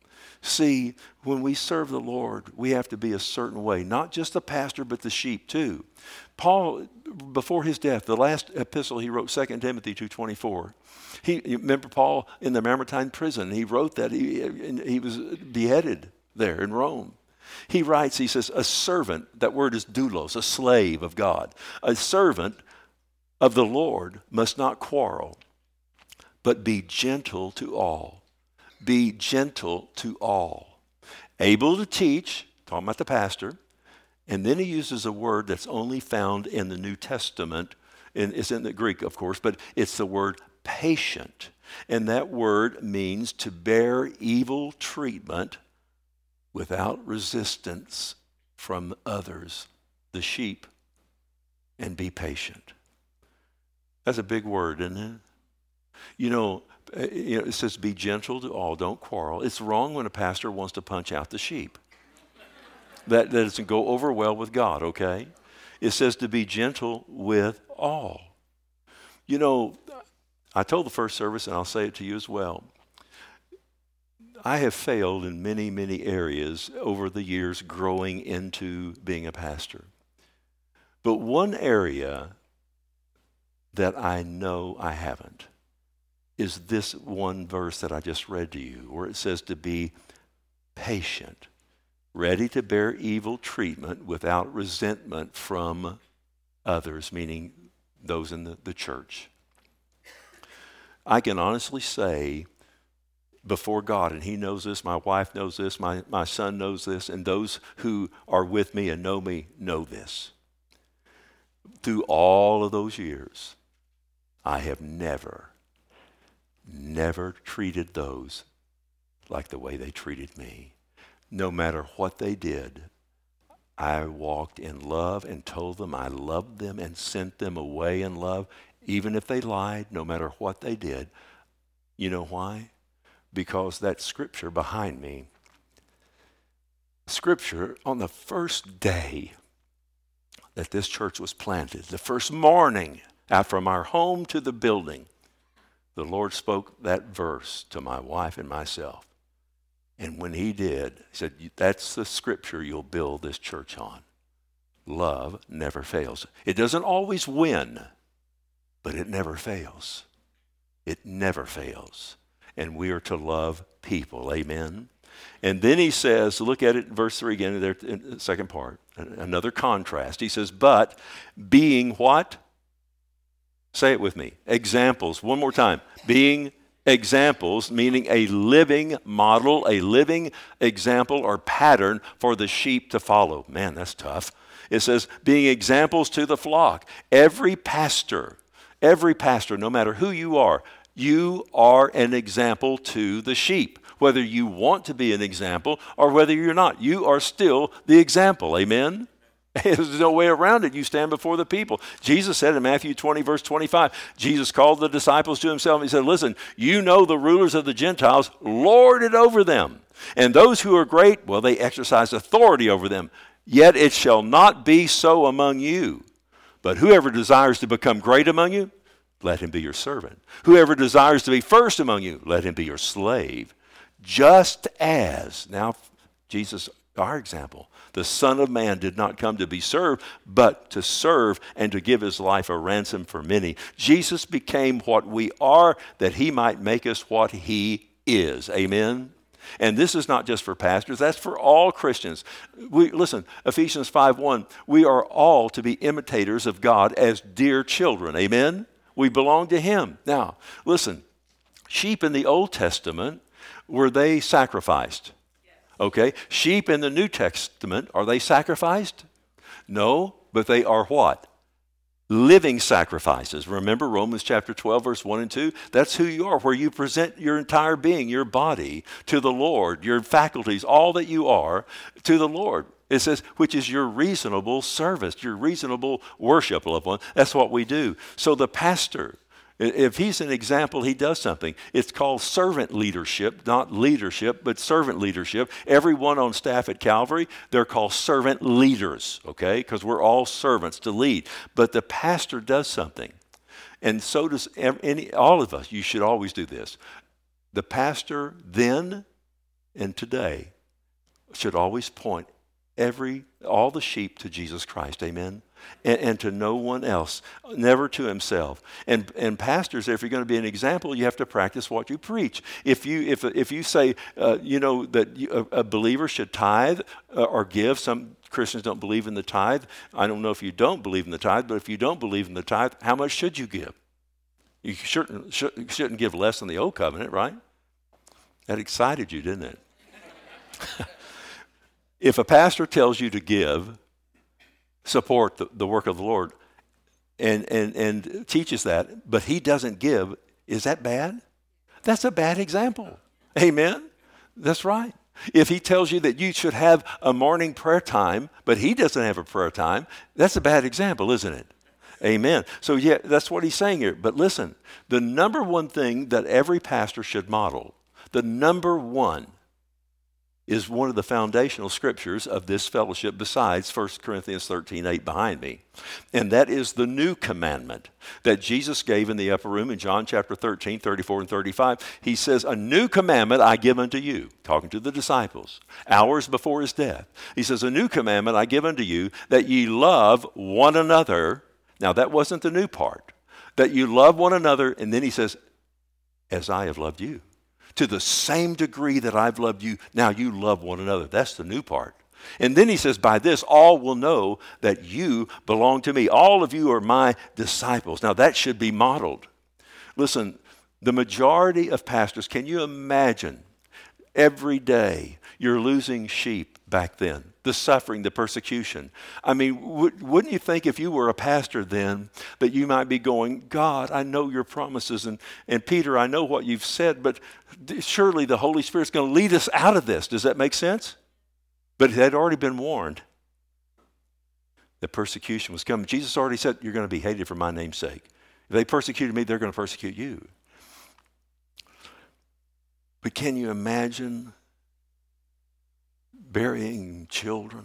See, when we serve the Lord, we have to be a certain way, not just the pastor, but the sheep too. Paul, before his death, the last epistle he wrote, Second Timothy two twenty-four. He, you remember Paul in the Mamertine prison, he wrote that he, he was beheaded there in Rome. He writes, he says, a servant, that word is doulos, a slave of God. A servant of the Lord must not quarrel, but be gentle to all. Be gentle to all. Able to teach, talking about the pastor, and then he uses a word that's only found in the New Testament, and it's in the Greek, of course, but it's the word patient. And that word means to bear evil treatment without resistance from others, the sheep, and be patient. That's a big word, isn't it? You know, you know, it says be gentle to all, don't quarrel. It's wrong when a pastor wants to punch out the sheep. That, that doesn't go over well with God, okay? It says to be gentle with all. You know, I told the first service, and I'll say it to you as well. I have failed in many, many areas over the years growing into being a pastor. But one area that I know I haven't is this one verse that I just read to you, where it says to be patient, ready to bear evil treatment without resentment from others, meaning those in the, the church. I can honestly say before God, and he knows this, my wife knows this, my, my son knows this, and those who are with me and know me know this. Through all of those years, I have never, never treated those like the way they treated me. No matter what they did, I walked in love and told them I loved them and sent them away in love, even if they lied, no matter what they did. You know why? Because that scripture behind me, scripture on the first day that this church was planted, the first morning out from our home to the building, the Lord spoke that verse to my wife and myself. And when he did, he said, that's the scripture you'll build this church on. Love never fails. It doesn't always win, but it never fails. It never fails. And we are to love people. Amen. And then he says, look at it in verse three again, there in the second part, another contrast. He says, but being what? Say it with me. Examples. One more time. Being examples, meaning a living model, a living example or pattern for the sheep to follow. Man, that's tough. It says, being examples to the flock. Every pastor, every pastor, no matter who you are, you are an example to the sheep. Whether you want to be an example or whether you're not, you are still the example. Amen? There's no way around it. You stand before the people. Jesus said in Matthew twenty, verse twenty-five, Jesus called the disciples to himself. He said, listen, you know the rulers of the Gentiles lord it over them. And those who are great, well, they exercise authority over them. Yet it shall not be so among you. But whoever desires to become great among you, let him be your servant. Whoever desires to be first among you, let him be your slave. Just as, now Jesus, our example, the Son of Man did not come to be served, but to serve and to give his life a ransom for many. Jesus became what we are, that he might make us what he is. Amen? And this is not just for pastors, that's for all Christians. We, listen, Ephesians five one, we are all to be imitators of God as dear children. Amen? We belong to him. Now, listen, sheep in the Old Testament, were they sacrificed? Okay. Sheep in the New Testament, are they sacrificed? No, but they are what? Living sacrifices. Remember Romans chapter twelve, verse one and two? That's who you are, where you present your entire being, your body, to the Lord, your faculties, all that you are, to the Lord. It says, which is your reasonable service, your reasonable worship, loved one. That's what we do. So the pastor, if he's an example, he does something. It's called servant leadership, not leadership, but servant leadership. Everyone on staff at Calvary, they're called servant leaders, okay? Because we're all servants to lead. But the pastor does something. And so does any, all of us. You should always do this. The pastor then and today should always point every all the sheep to Jesus Christ, amen, and, and to no one else, never to himself. And and pastors, if you're going to be an example, you have to practice what you preach. If you if if you say uh, you know that you, a, a believer should tithe uh, or give, some Christians don't believe in the tithe. I don't know if you don't believe in the tithe, but if you don't believe in the tithe, how much should you give? You shouldn't shouldn't give less than the old covenant, right? That excited you, didn't it? If a pastor tells you to give, support the, the work of the Lord, and, and, and teaches that, but he doesn't give, is that bad? That's a bad example. Amen? That's right. If he tells you that you should have a morning prayer time, but he doesn't have a prayer time, that's a bad example, isn't it? Amen. So yeah, that's what he's saying here. But listen, the number one thing that every pastor should model, the number one, is one of the foundational scriptures of this fellowship besides First Corinthians thirteen eight behind me. And that is the new commandment that Jesus gave in the upper room in John chapter thirteen, thirty-four and thirty-five. He says, a new commandment I give unto you, talking to the disciples, hours before his death. He says, a new commandment I give unto you, that ye love one another. Now that wasn't the new part. That you love one another, and then he says, as I have loved you. To the same degree that I've loved you, now you love one another. That's the new part. And then he says, by this all will know that you belong to me. All of you are my disciples. Now that should be modeled. Listen, the majority of pastors, can you imagine every day you're losing sheep back then? The suffering, the persecution. I mean, w- wouldn't you think if you were a pastor then that you might be going, God, I know your promises, and, and Peter, I know what you've said, but th- surely the Holy Spirit's going to lead us out of this. Does that make sense? But it had already been warned that persecution was coming. Jesus already said, you're going to be hated for my name's sake. If they persecuted me, they're going to persecute you. But can you imagine burying children?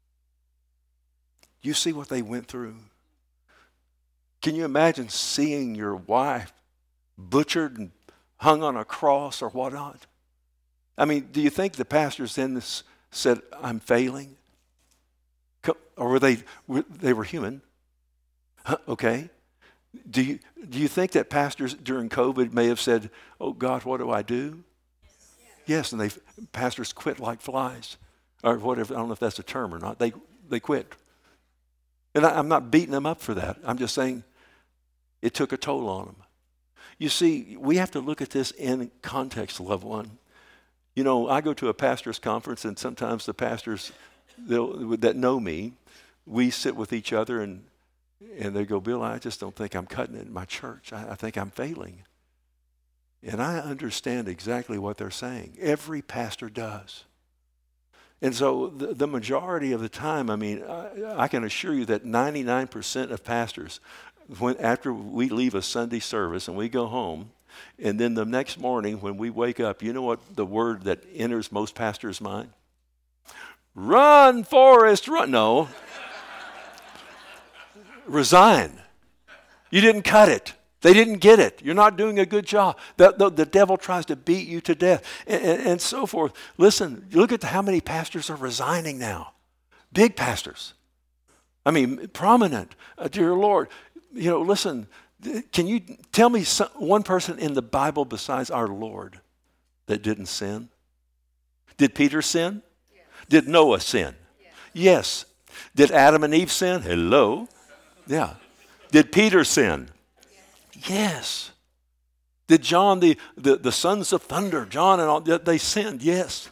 You see what they went through? Can you imagine seeing your wife butchered and hung on a cross or whatnot? I mean, do you think the pastors then this said, I'm failing? Or were they, they were human? Huh, okay. Do you, do you think that pastors during COVID may have said, oh God, what do I do? Yes, and they pastors quit like flies. Or whatever, I don't know if that's a term or not. They they quit. And I, I'm not beating them up for that. I'm just saying it took a toll on them. You see, we have to look at this in context, loved one. You know, I go to a pastor's conference, and sometimes the pastors that know me, we sit with each other, and and they go, Bill, I just don't think I'm cutting it in my church. I, I think I'm failing. And I understand exactly what they're saying. Every pastor does. And so the, the majority of the time, I mean, I, I can assure you that ninety-nine percent of pastors, when after we leave a Sunday service and we go home, and then the next morning when we wake up, you know what the word that enters most pastors' mind? Run, Forrest, run. No. Resign. You didn't cut it. They didn't get it. You're not doing a good job. The, the, the devil tries to beat you to death and, and, and so forth. Listen, look at how many pastors are resigning now. Big pastors. I mean, prominent. Uh, dear Lord, you know, listen, can you tell me some, one person in the Bible besides our Lord that didn't sin? Did Peter sin? Yes. Did Noah sin? Yes. Yes. Did Adam and Eve sin? Hello. Yeah. Did Peter sin? Yes. Did John, the, the, the sons of thunder, John and all, they sinned? Yes.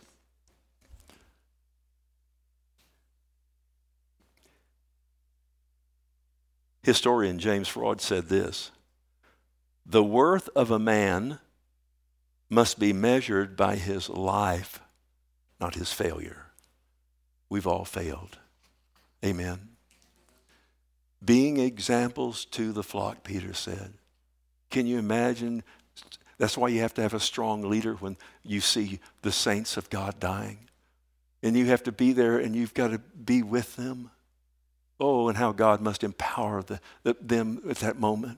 Historian James Freud said this: the worth of a man must be measured by his life, not his failure. We've all failed. Amen. Being examples to the flock, Peter said. Can you imagine? That's why you have to have a strong leader when you see the saints of God dying. And you have to be there and you've got to be with them. Oh, and how God must empower the, the, them at that moment.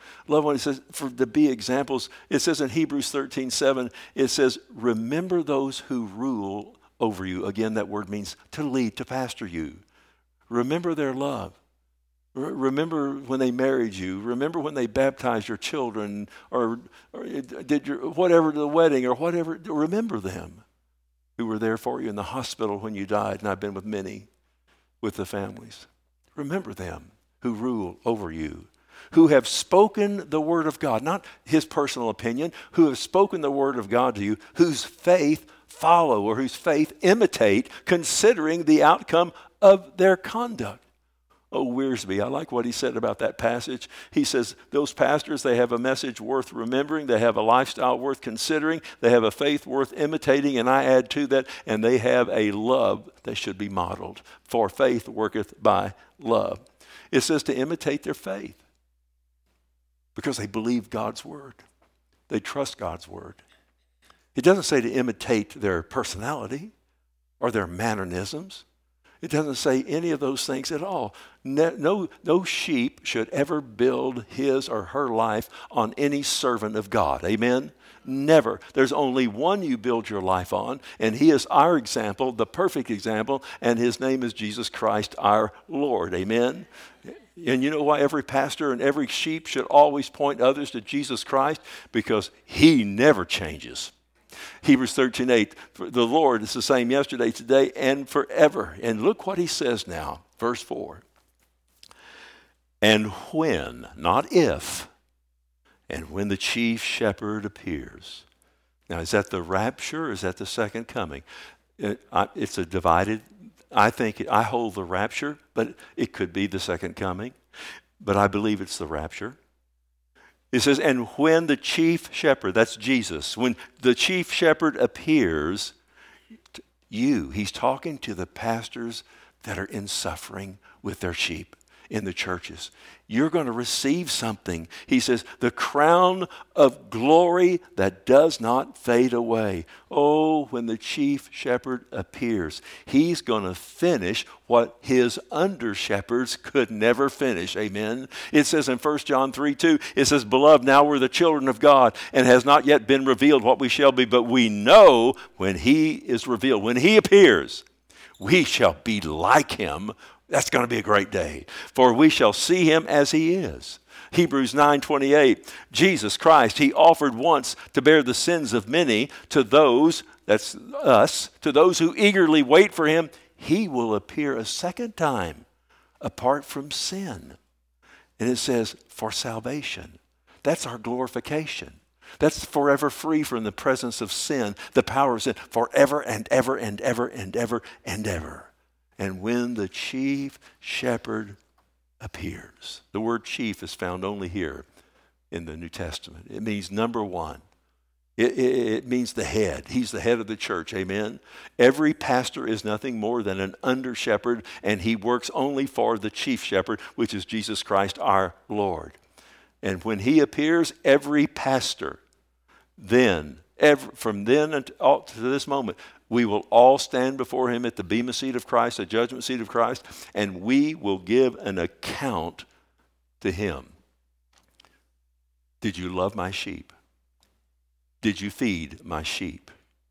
Loved one, it says, for to be examples. It says in Hebrews thirteen seven, it says, remember those who rule over you. Again, that word means to lead, to pastor you. Remember their love. Remember when they married you. Remember when they baptized your children or, or did your whatever the wedding or whatever. Remember them who were there for you in the hospital when you died. And I've been with many with the families. Remember them who rule over you, who have spoken the word of God, not his personal opinion, who have spoken the word of God to you, whose faith follow or whose faith imitate, considering the outcome of their conduct. Oh, Wiersbe, I like what he said about that passage. He says, those pastors, they have a message worth remembering. They have a lifestyle worth considering. They have a faith worth imitating. And I add to that, and they have a love that should be modeled. For faith worketh by love. It says to imitate their faith because they believe God's word. They trust God's word. It doesn't say to imitate their personality or their mannerisms. It doesn't say any of those things at all. No, no sheep should ever build his or her life on any servant of God. Amen? Never. There's only one you build your life on, and he is our example, the perfect example, and his name is Jesus Christ, our Lord. Amen? And you know why every pastor and every sheep should always point others to Jesus Christ? Because he never changes. Hebrews thirteen eight, the Lord is the same yesterday, today, and forever. And look what he says now, verse four. And when, not if, and when the chief shepherd appears. Now, is that the rapture or is that the second coming? It, I, it's a divided, I think, I hold the rapture, but it could be the second coming. But I believe it's the rapture. It says, and when the chief shepherd, that's Jesus, when the chief shepherd appears, you, he's talking to the pastors that are in suffering with their sheep in the churches. You're going to receive something. He says, the crown of glory that does not fade away. Oh, when the chief shepherd appears, he's going to finish what his under shepherds could never finish. Amen. It says in First John three two, it says, beloved, now we're the children of God, and has not yet been revealed what we shall be, but we know when he is revealed, when he appears, we shall be like him. That's going to be a great day. For we shall see him as he is. Hebrews nine twenty-eight, Jesus Christ, he offered once to bear the sins of many. To those, that's us, to those who eagerly wait for him, he will appear a second time apart from sin. And it says, for salvation. That's our glorification. That's forever free from the presence of sin, the power of sin, forever and ever and ever and ever and ever. And when the chief shepherd appears. The word chief is found only here in the New Testament. It means number one. It, it, it means the head. He's the head of the church. Amen. Every pastor is nothing more than an under shepherd, and he works only for the chief shepherd, which is Jesus Christ our Lord. And when he appears, every pastor, then, every, from then to this moment, we will all stand before him at the bema seat of Christ, the judgment seat of Christ, and we will give an account to him. Did you love my sheep? Did you feed my sheep?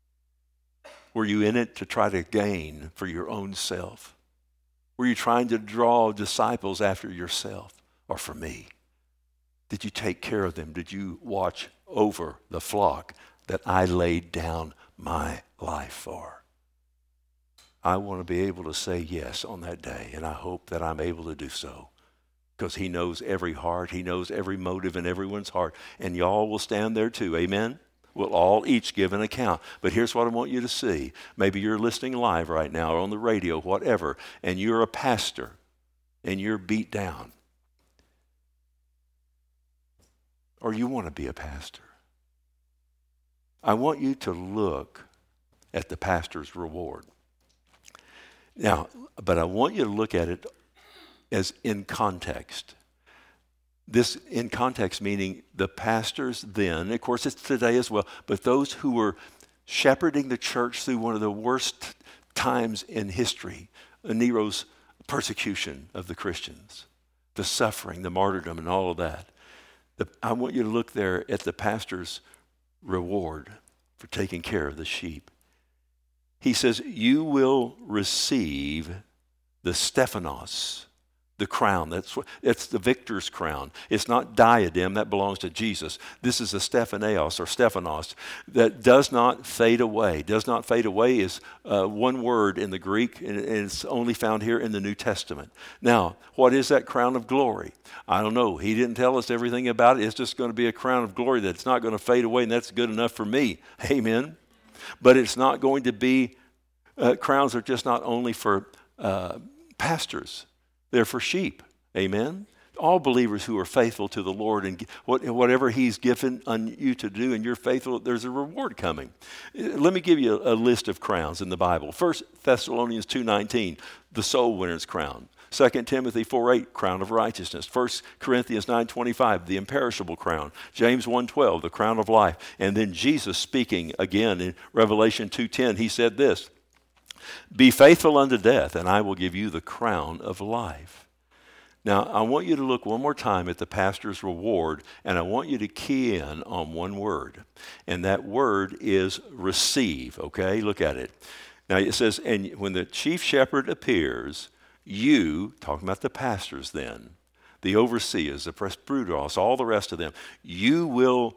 Were you in it to try to gain for your own self? Were you trying to draw disciples after yourself or for me? Did you take care of them? Did you watch over the flock that I laid down my life for? I want to be able to say yes on that day, and I hope that I'm able to do so, because he knows every heart. He knows every motive in everyone's heart, and y'all will stand there too. Amen. We'll all each give an account. But here's what I want you to see. Maybe you're listening live right now or on the radio, whatever, and you're a pastor and you're beat down, or you want to be a pastor. I want you to look at the pastor's reward. Now, but I want you to look at it as in context. This in context meaning the pastors then, of course it's today as well, but those who were shepherding the church through one of the worst times in history, Nero's persecution of the Christians, the suffering, the martyrdom, and all of that. The, I want you to look there at the pastor's reward for taking care of the sheep. He says, you will receive the Stephanos, the crown. That's what, it's the victor's crown. It's not diadem. That belongs to Jesus. This is a Stephaneos or Stephanos that does not fade away. Does not fade away is uh, one word in the Greek, and it's only found here in the New Testament. Now, what is that crown of glory? I don't know. He didn't tell us everything about it. It's just going to be a crown of glory that's not going to fade away, and that's good enough for me. Amen. But it's not going to be, uh, crowns are just not only for uh, pastors. They're for sheep. Amen. All believers who are faithful to the Lord and what, whatever he's given on you to do and you're faithful, there's a reward coming. Let me give you a, a list of crowns in the Bible. First Thessalonians two nineteen, the soul winner's crown. Second Timothy four eight, crown of righteousness. First Corinthians nine twenty-five, the imperishable crown. James one twelve, the crown of life. And then Jesus speaking again in Revelation two ten, he said this, be faithful unto death, and I will give you the crown of life. Now, I want you to look one more time at the pastor's reward, and I want you to key in on one word. And that word is receive, okay? Look at it. Now, it says, and when the chief shepherd appears, you, talking about the pastors then, the overseers, the presbyteros, all the rest of them, you will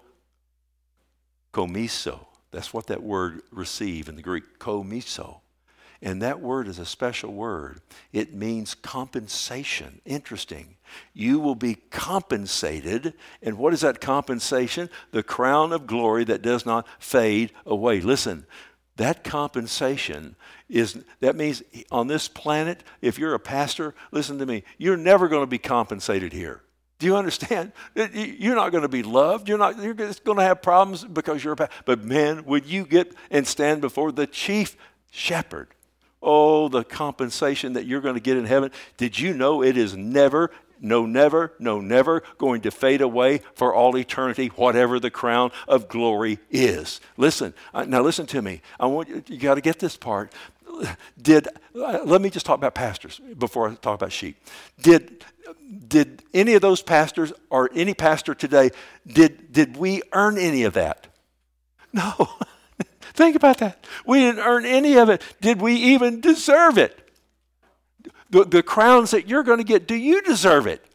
komiso. That's what that word receive in the Greek, komiso. And that word is a special word. It means compensation. Interesting. You will be compensated. And what is that compensation? The crown of glory that does not fade away. Listen, that compensation is, that means on this planet, if you're a pastor, listen to me, you're never going to be compensated here. Do you understand? You're not going to be loved. You're not, you're just going to have problems because you're a pastor. But man, when you get and stand before the chief shepherd, oh, the compensation that you're going to get in heaven. Did you know it is never, no never, no never going to fade away for all eternity, whatever the crown of glory is? Listen, now listen to me. I want you, you got to get this part. Did, let me just talk about pastors before I talk about sheep. Did, did any of those pastors or any pastor today, did, did we earn any of that? No. Think about that. We didn't earn any of it. Did we even deserve it? The, the crowns that you're going to get, do you deserve it?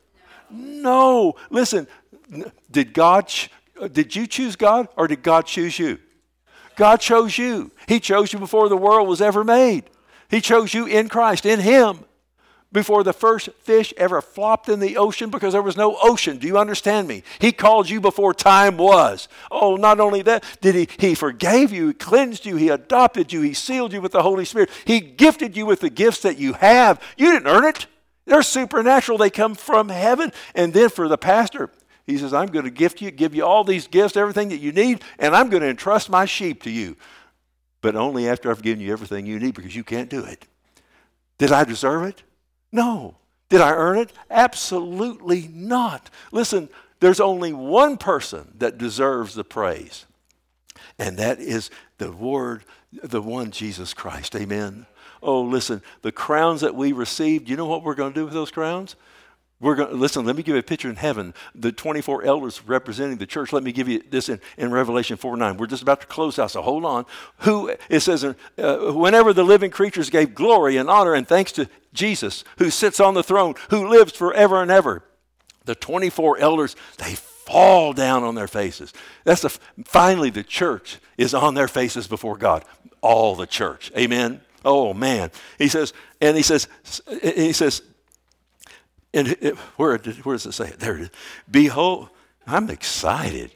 No. Listen, did God, did you choose God or did God choose you? God chose you. He chose you before the world was ever made. He chose you in Christ, in Him. Before the first fish ever flopped in the ocean because there was no ocean. Do you understand me? He called you before time was. Oh, not only that, did he, he forgave you, he cleansed you, he adopted you, he sealed you with the Holy Spirit. He gifted you with the gifts that you have. You didn't earn it. They're supernatural. They come from heaven. And then for the pastor, he says, I'm going to gift you, give you all these gifts, everything that you need, and I'm going to entrust my sheep to you. But only after I've given you everything you need because you can't do it. Did I deserve it? No. Did I earn it? Absolutely not. Listen, there's only one person that deserves the praise, and that is the Word, the one Jesus Christ. Amen. Oh, listen, the crowns that we received, you know what we're going to do with those crowns? We're going to, listen, let me give you a picture in heaven. The twenty-four elders representing the church. Let me give you this in, in Revelation four nine. We're just about to close out, so hold on. Who, it says, uh, whenever the living creatures gave glory and honor and thanks to Jesus, who sits on the throne, who lives forever and ever. The twenty-four elders, they fall down on their faces. That's the, finally the church is on their faces before God. All the church. Amen. Oh, man. He says, and he says, he says, and it, where, where does it say it? There it is. Behold, I'm excited.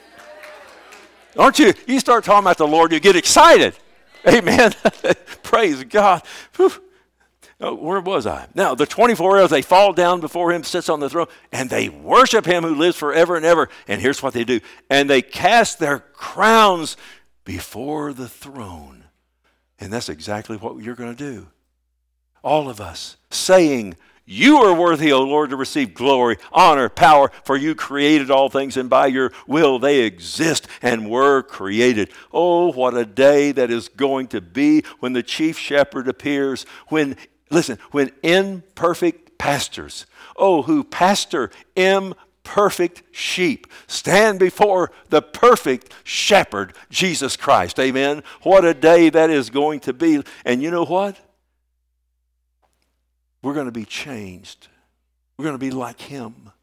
Aren't you? You start talking about the Lord, you get excited. Amen. Praise God. Whew. Oh, where was I? Now, the twenty-four elders, they fall down before him, sits on the throne, and they worship him who lives forever and ever. And here's what they do. And they cast their crowns before the throne. And that's exactly what you're going to do. All of us saying, you are worthy, O Lord, to receive glory, honor, power, for you created all things, and by your will they exist and were created. Oh, what a day that is going to be when the chief shepherd appears, when, listen, when imperfect pastors, oh, who pastor imperfect perfect sheep. Stand before the perfect shepherd, Jesus Christ. Amen. What a day that is going to be. And you know what? We're going to be changed. We're going to be like him.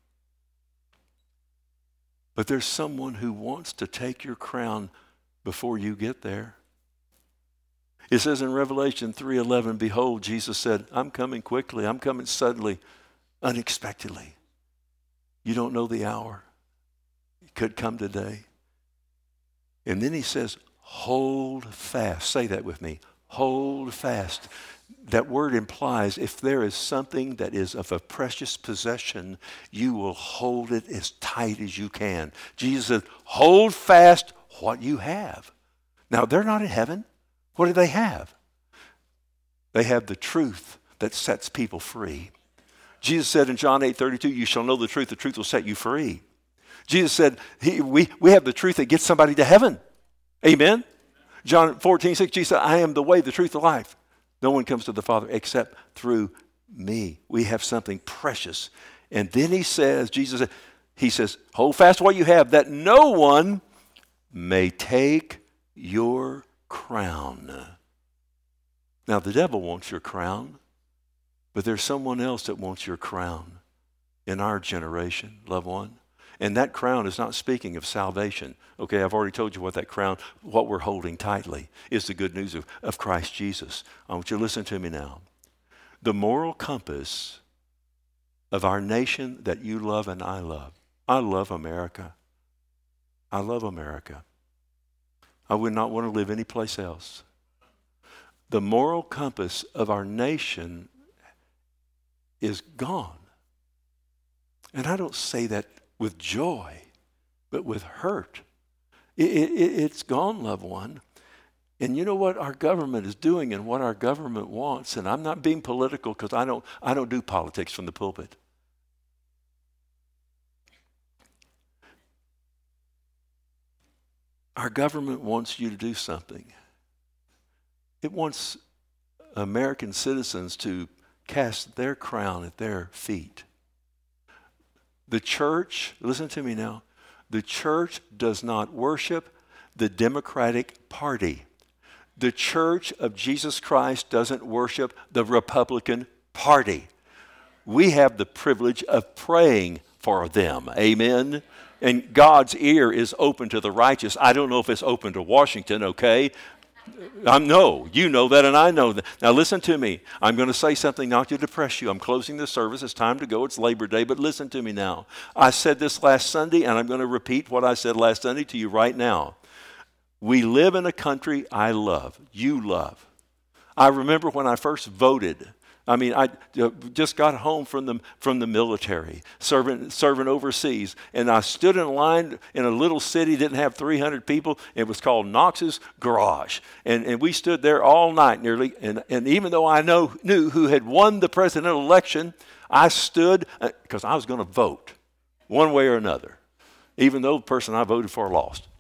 But there's someone who wants to take your crown before you get there. It says in Revelation three eleven, behold, Jesus said, I'm coming quickly. I'm coming suddenly, unexpectedly. You don't know the hour. It could come today. And then he says, hold fast. Say that with me. Hold fast. That word implies if there is something that is of a precious possession, you will hold it as tight as you can. Jesus said, hold fast what you have. Now, they're not in heaven. What do they have? They have the truth that sets people free. Jesus said in John eight thirty-two, you shall know the truth. The truth will set you free. Jesus said, he, we, we have the truth that gets somebody to heaven. Amen? John fourteen six, Jesus said, I am the way, the truth, the life. No one comes to the Father except through me. We have something precious. And then he says, Jesus said, he says, hold fast what you have, that no one may take your crown. Now, the devil wants your crown, but there's someone else that wants your crown in our generation, loved one. And that crown is not speaking of salvation. Okay, I've already told you what that crown, what we're holding tightly, is the good news of, of Christ Jesus. I want you to listen to me now. The moral compass of our nation that you love and I love. I love America. I love America. I would not want to live anyplace else. The moral compass of our nation is gone. And I don't say that with joy, but with hurt. It, it, it's gone, loved one. And you know what our government is doing and what our government wants, and I'm not being political because I don't, I don't do politics from the pulpit. Our government wants you to do something. It wants American citizens to cast their crown at their feet. The church, listen to me now, the church does not worship the Democratic Party. The church of Jesus Christ doesn't worship the Republican Party. We have the privilege of praying for them. Amen? And God's ear is open to the righteous. I don't know if it's open to Washington, okay? I know, you know that, and I know that. Now listen to me. I'm going to say something not to depress you. I'm closing the service. It's time to go. It's Labor Day, but listen to me now. I said this last Sunday, and I'm going to repeat what I said last Sunday to you right now. We live in a country I love, you love. I remember when I first voted. I mean, I just got home from the, from the military, serving, serving overseas, and I stood in line in a little city, didn't have three hundred people. It was called Knox's Garage, and, and we stood there all night nearly, and, and even though I know, knew who had won the presidential election, I stood because I was going to vote one way or another, even though the person I voted for lost.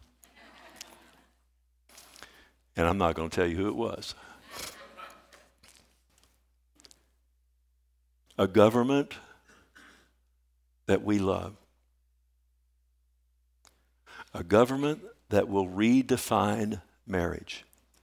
And I'm not going to tell you who it was. A government that we love. A government that will redefine marriage.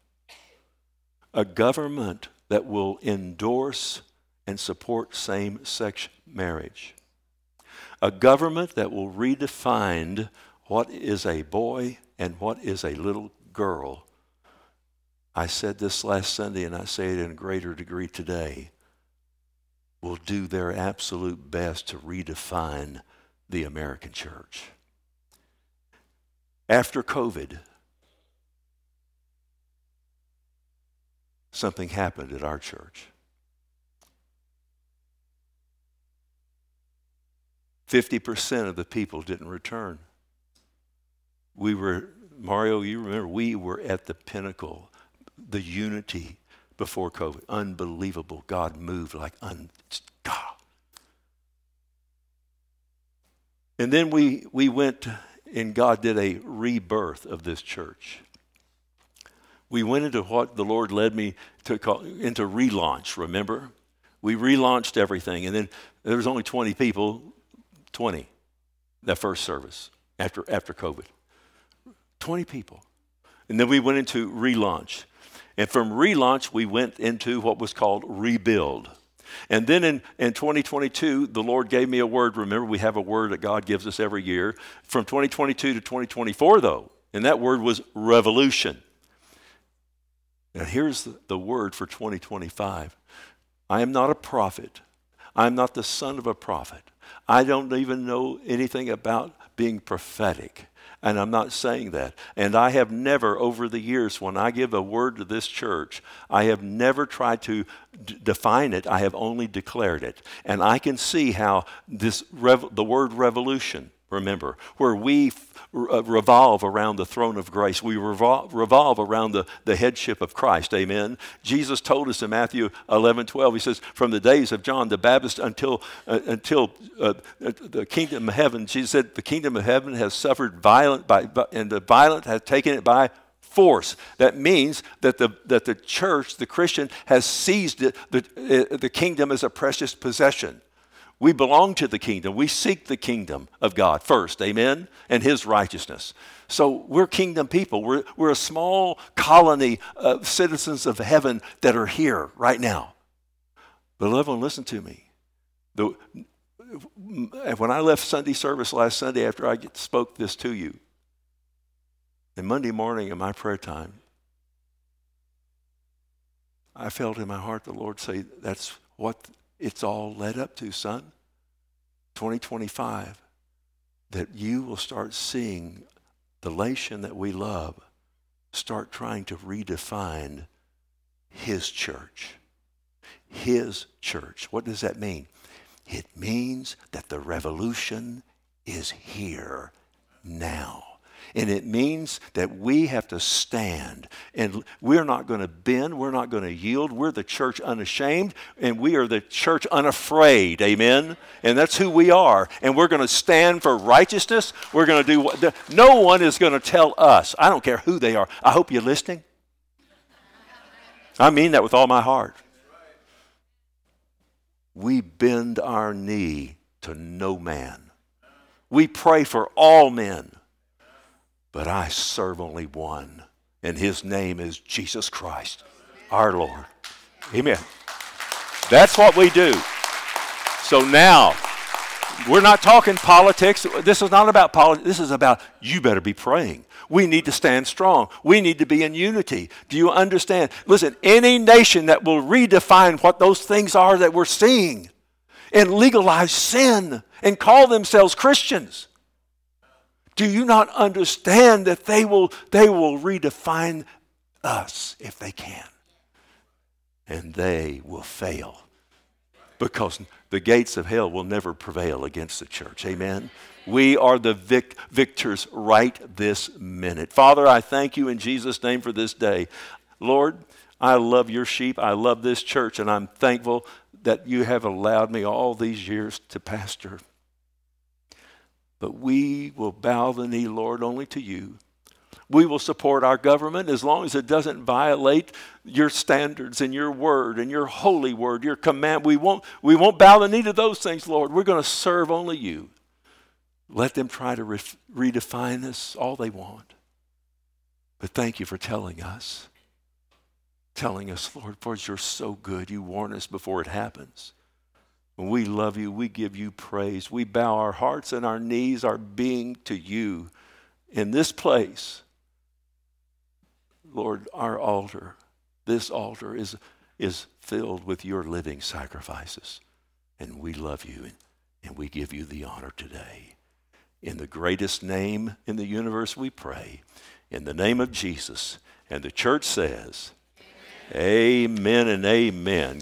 A government that will endorse and support same-sex marriage. A government that will redefine what is a boy and what is a little girl. I said this last Sunday and I say it in a greater degree today. Will do their absolute best to redefine the American church. After COVID, something happened at our church. fifty percent of the people didn't return. We were, Mario, you remember, we were at the pinnacle, the unity before COVID. Unbelievable. God moved like un God. And then we we went and God did a rebirth of this church. We went into what the Lord led me to call into relaunch, remember? We relaunched everything, and then there was only twenty people, twenty. that first service after, after COVID. twenty people. And then we went into relaunch. And from relaunch, we went into what was called rebuild. And then in, in twenty twenty-two, the Lord gave me a word. Remember, we have a word that God gives us every year. From twenty twenty-two to twenty twenty-four, though, and that word was revolution. Now, here's the, the word for twenty twenty-five. I am not a prophet. I am not the son of a prophet. I don't even know anything about being prophetic. And I'm not saying that. And I have never, over the years, when I give a word to this church, I have never tried to d- define it. I have only declared it. And I can see how this rev- the word revolution, remember, where we f- uh, revolve around the throne of grace. We revol- revolve around the, the headship of Christ. Amen. Jesus told us in Matthew eleven twelve, he says, from the days of John the Baptist until uh, until uh, the kingdom of heaven, Jesus said, the kingdom of heaven has suffered violent, by, by, and the violent have taken it by force. That means that the that the church, the Christian, has seized it, the, uh, the kingdom as a precious possession. We belong to the kingdom. We seek the kingdom of God first, amen, and his righteousness. So we're kingdom people. We're, we're a small colony of citizens of heaven that are here right now. Beloved, listen to me. The, when I left Sunday service last Sunday after I spoke this to you, and Monday morning in my prayer time, I felt in my heart the Lord say, that's what it's all led up to, son. twenty twenty-five, that you will start seeing the nation that we love start trying to redefine his church. His church. What does that mean? It means that the revolution is here now. And it means that we have to stand. And we're not going to bend. We're not going to yield. We're the church unashamed. And we are the church unafraid. Amen? And that's who we are. And we're going to stand for righteousness. We're going to do what... The, no one is going to tell us. I don't care who they are. I hope you're listening. I mean that with all my heart. We bend our knee to no man. We pray for all men. But I serve only one, and his name is Jesus Christ, our Lord. Amen. That's what we do. So now, we're not talking politics. This is not about politics. This is about you better be praying. We need to stand strong. We need to be in unity. Do you understand? Listen, any nation that will redefine what those things are that we're seeing and legalize sin and call themselves Christians, do you not understand that they will, they will redefine us if they can? And they will fail because the gates of hell will never prevail against the church. Amen? We are the vic- victors right this minute. Father, I thank you in Jesus' name for this day. Lord, I love your sheep. I love this church, and I'm thankful that you have allowed me all these years to pastor. But we will bow the knee, Lord, only to you. We will support our government as long as it doesn't violate your standards and your word and your holy word, your command. We won't, we won't bow the knee to those things, Lord. We're going to serve only you. Let them try to re- redefine us all they want. But thank you for telling us. Telling us, Lord, for you're so good. You warn us before it happens. We love you. We give you praise. We bow our hearts and our knees, our being to you in this place. Lord, our altar, this altar is, is filled with your living sacrifices. And we love you and, and we give you the honor today. In the greatest name in the universe we pray. In the name of Jesus. And the church says, amen, amen and amen.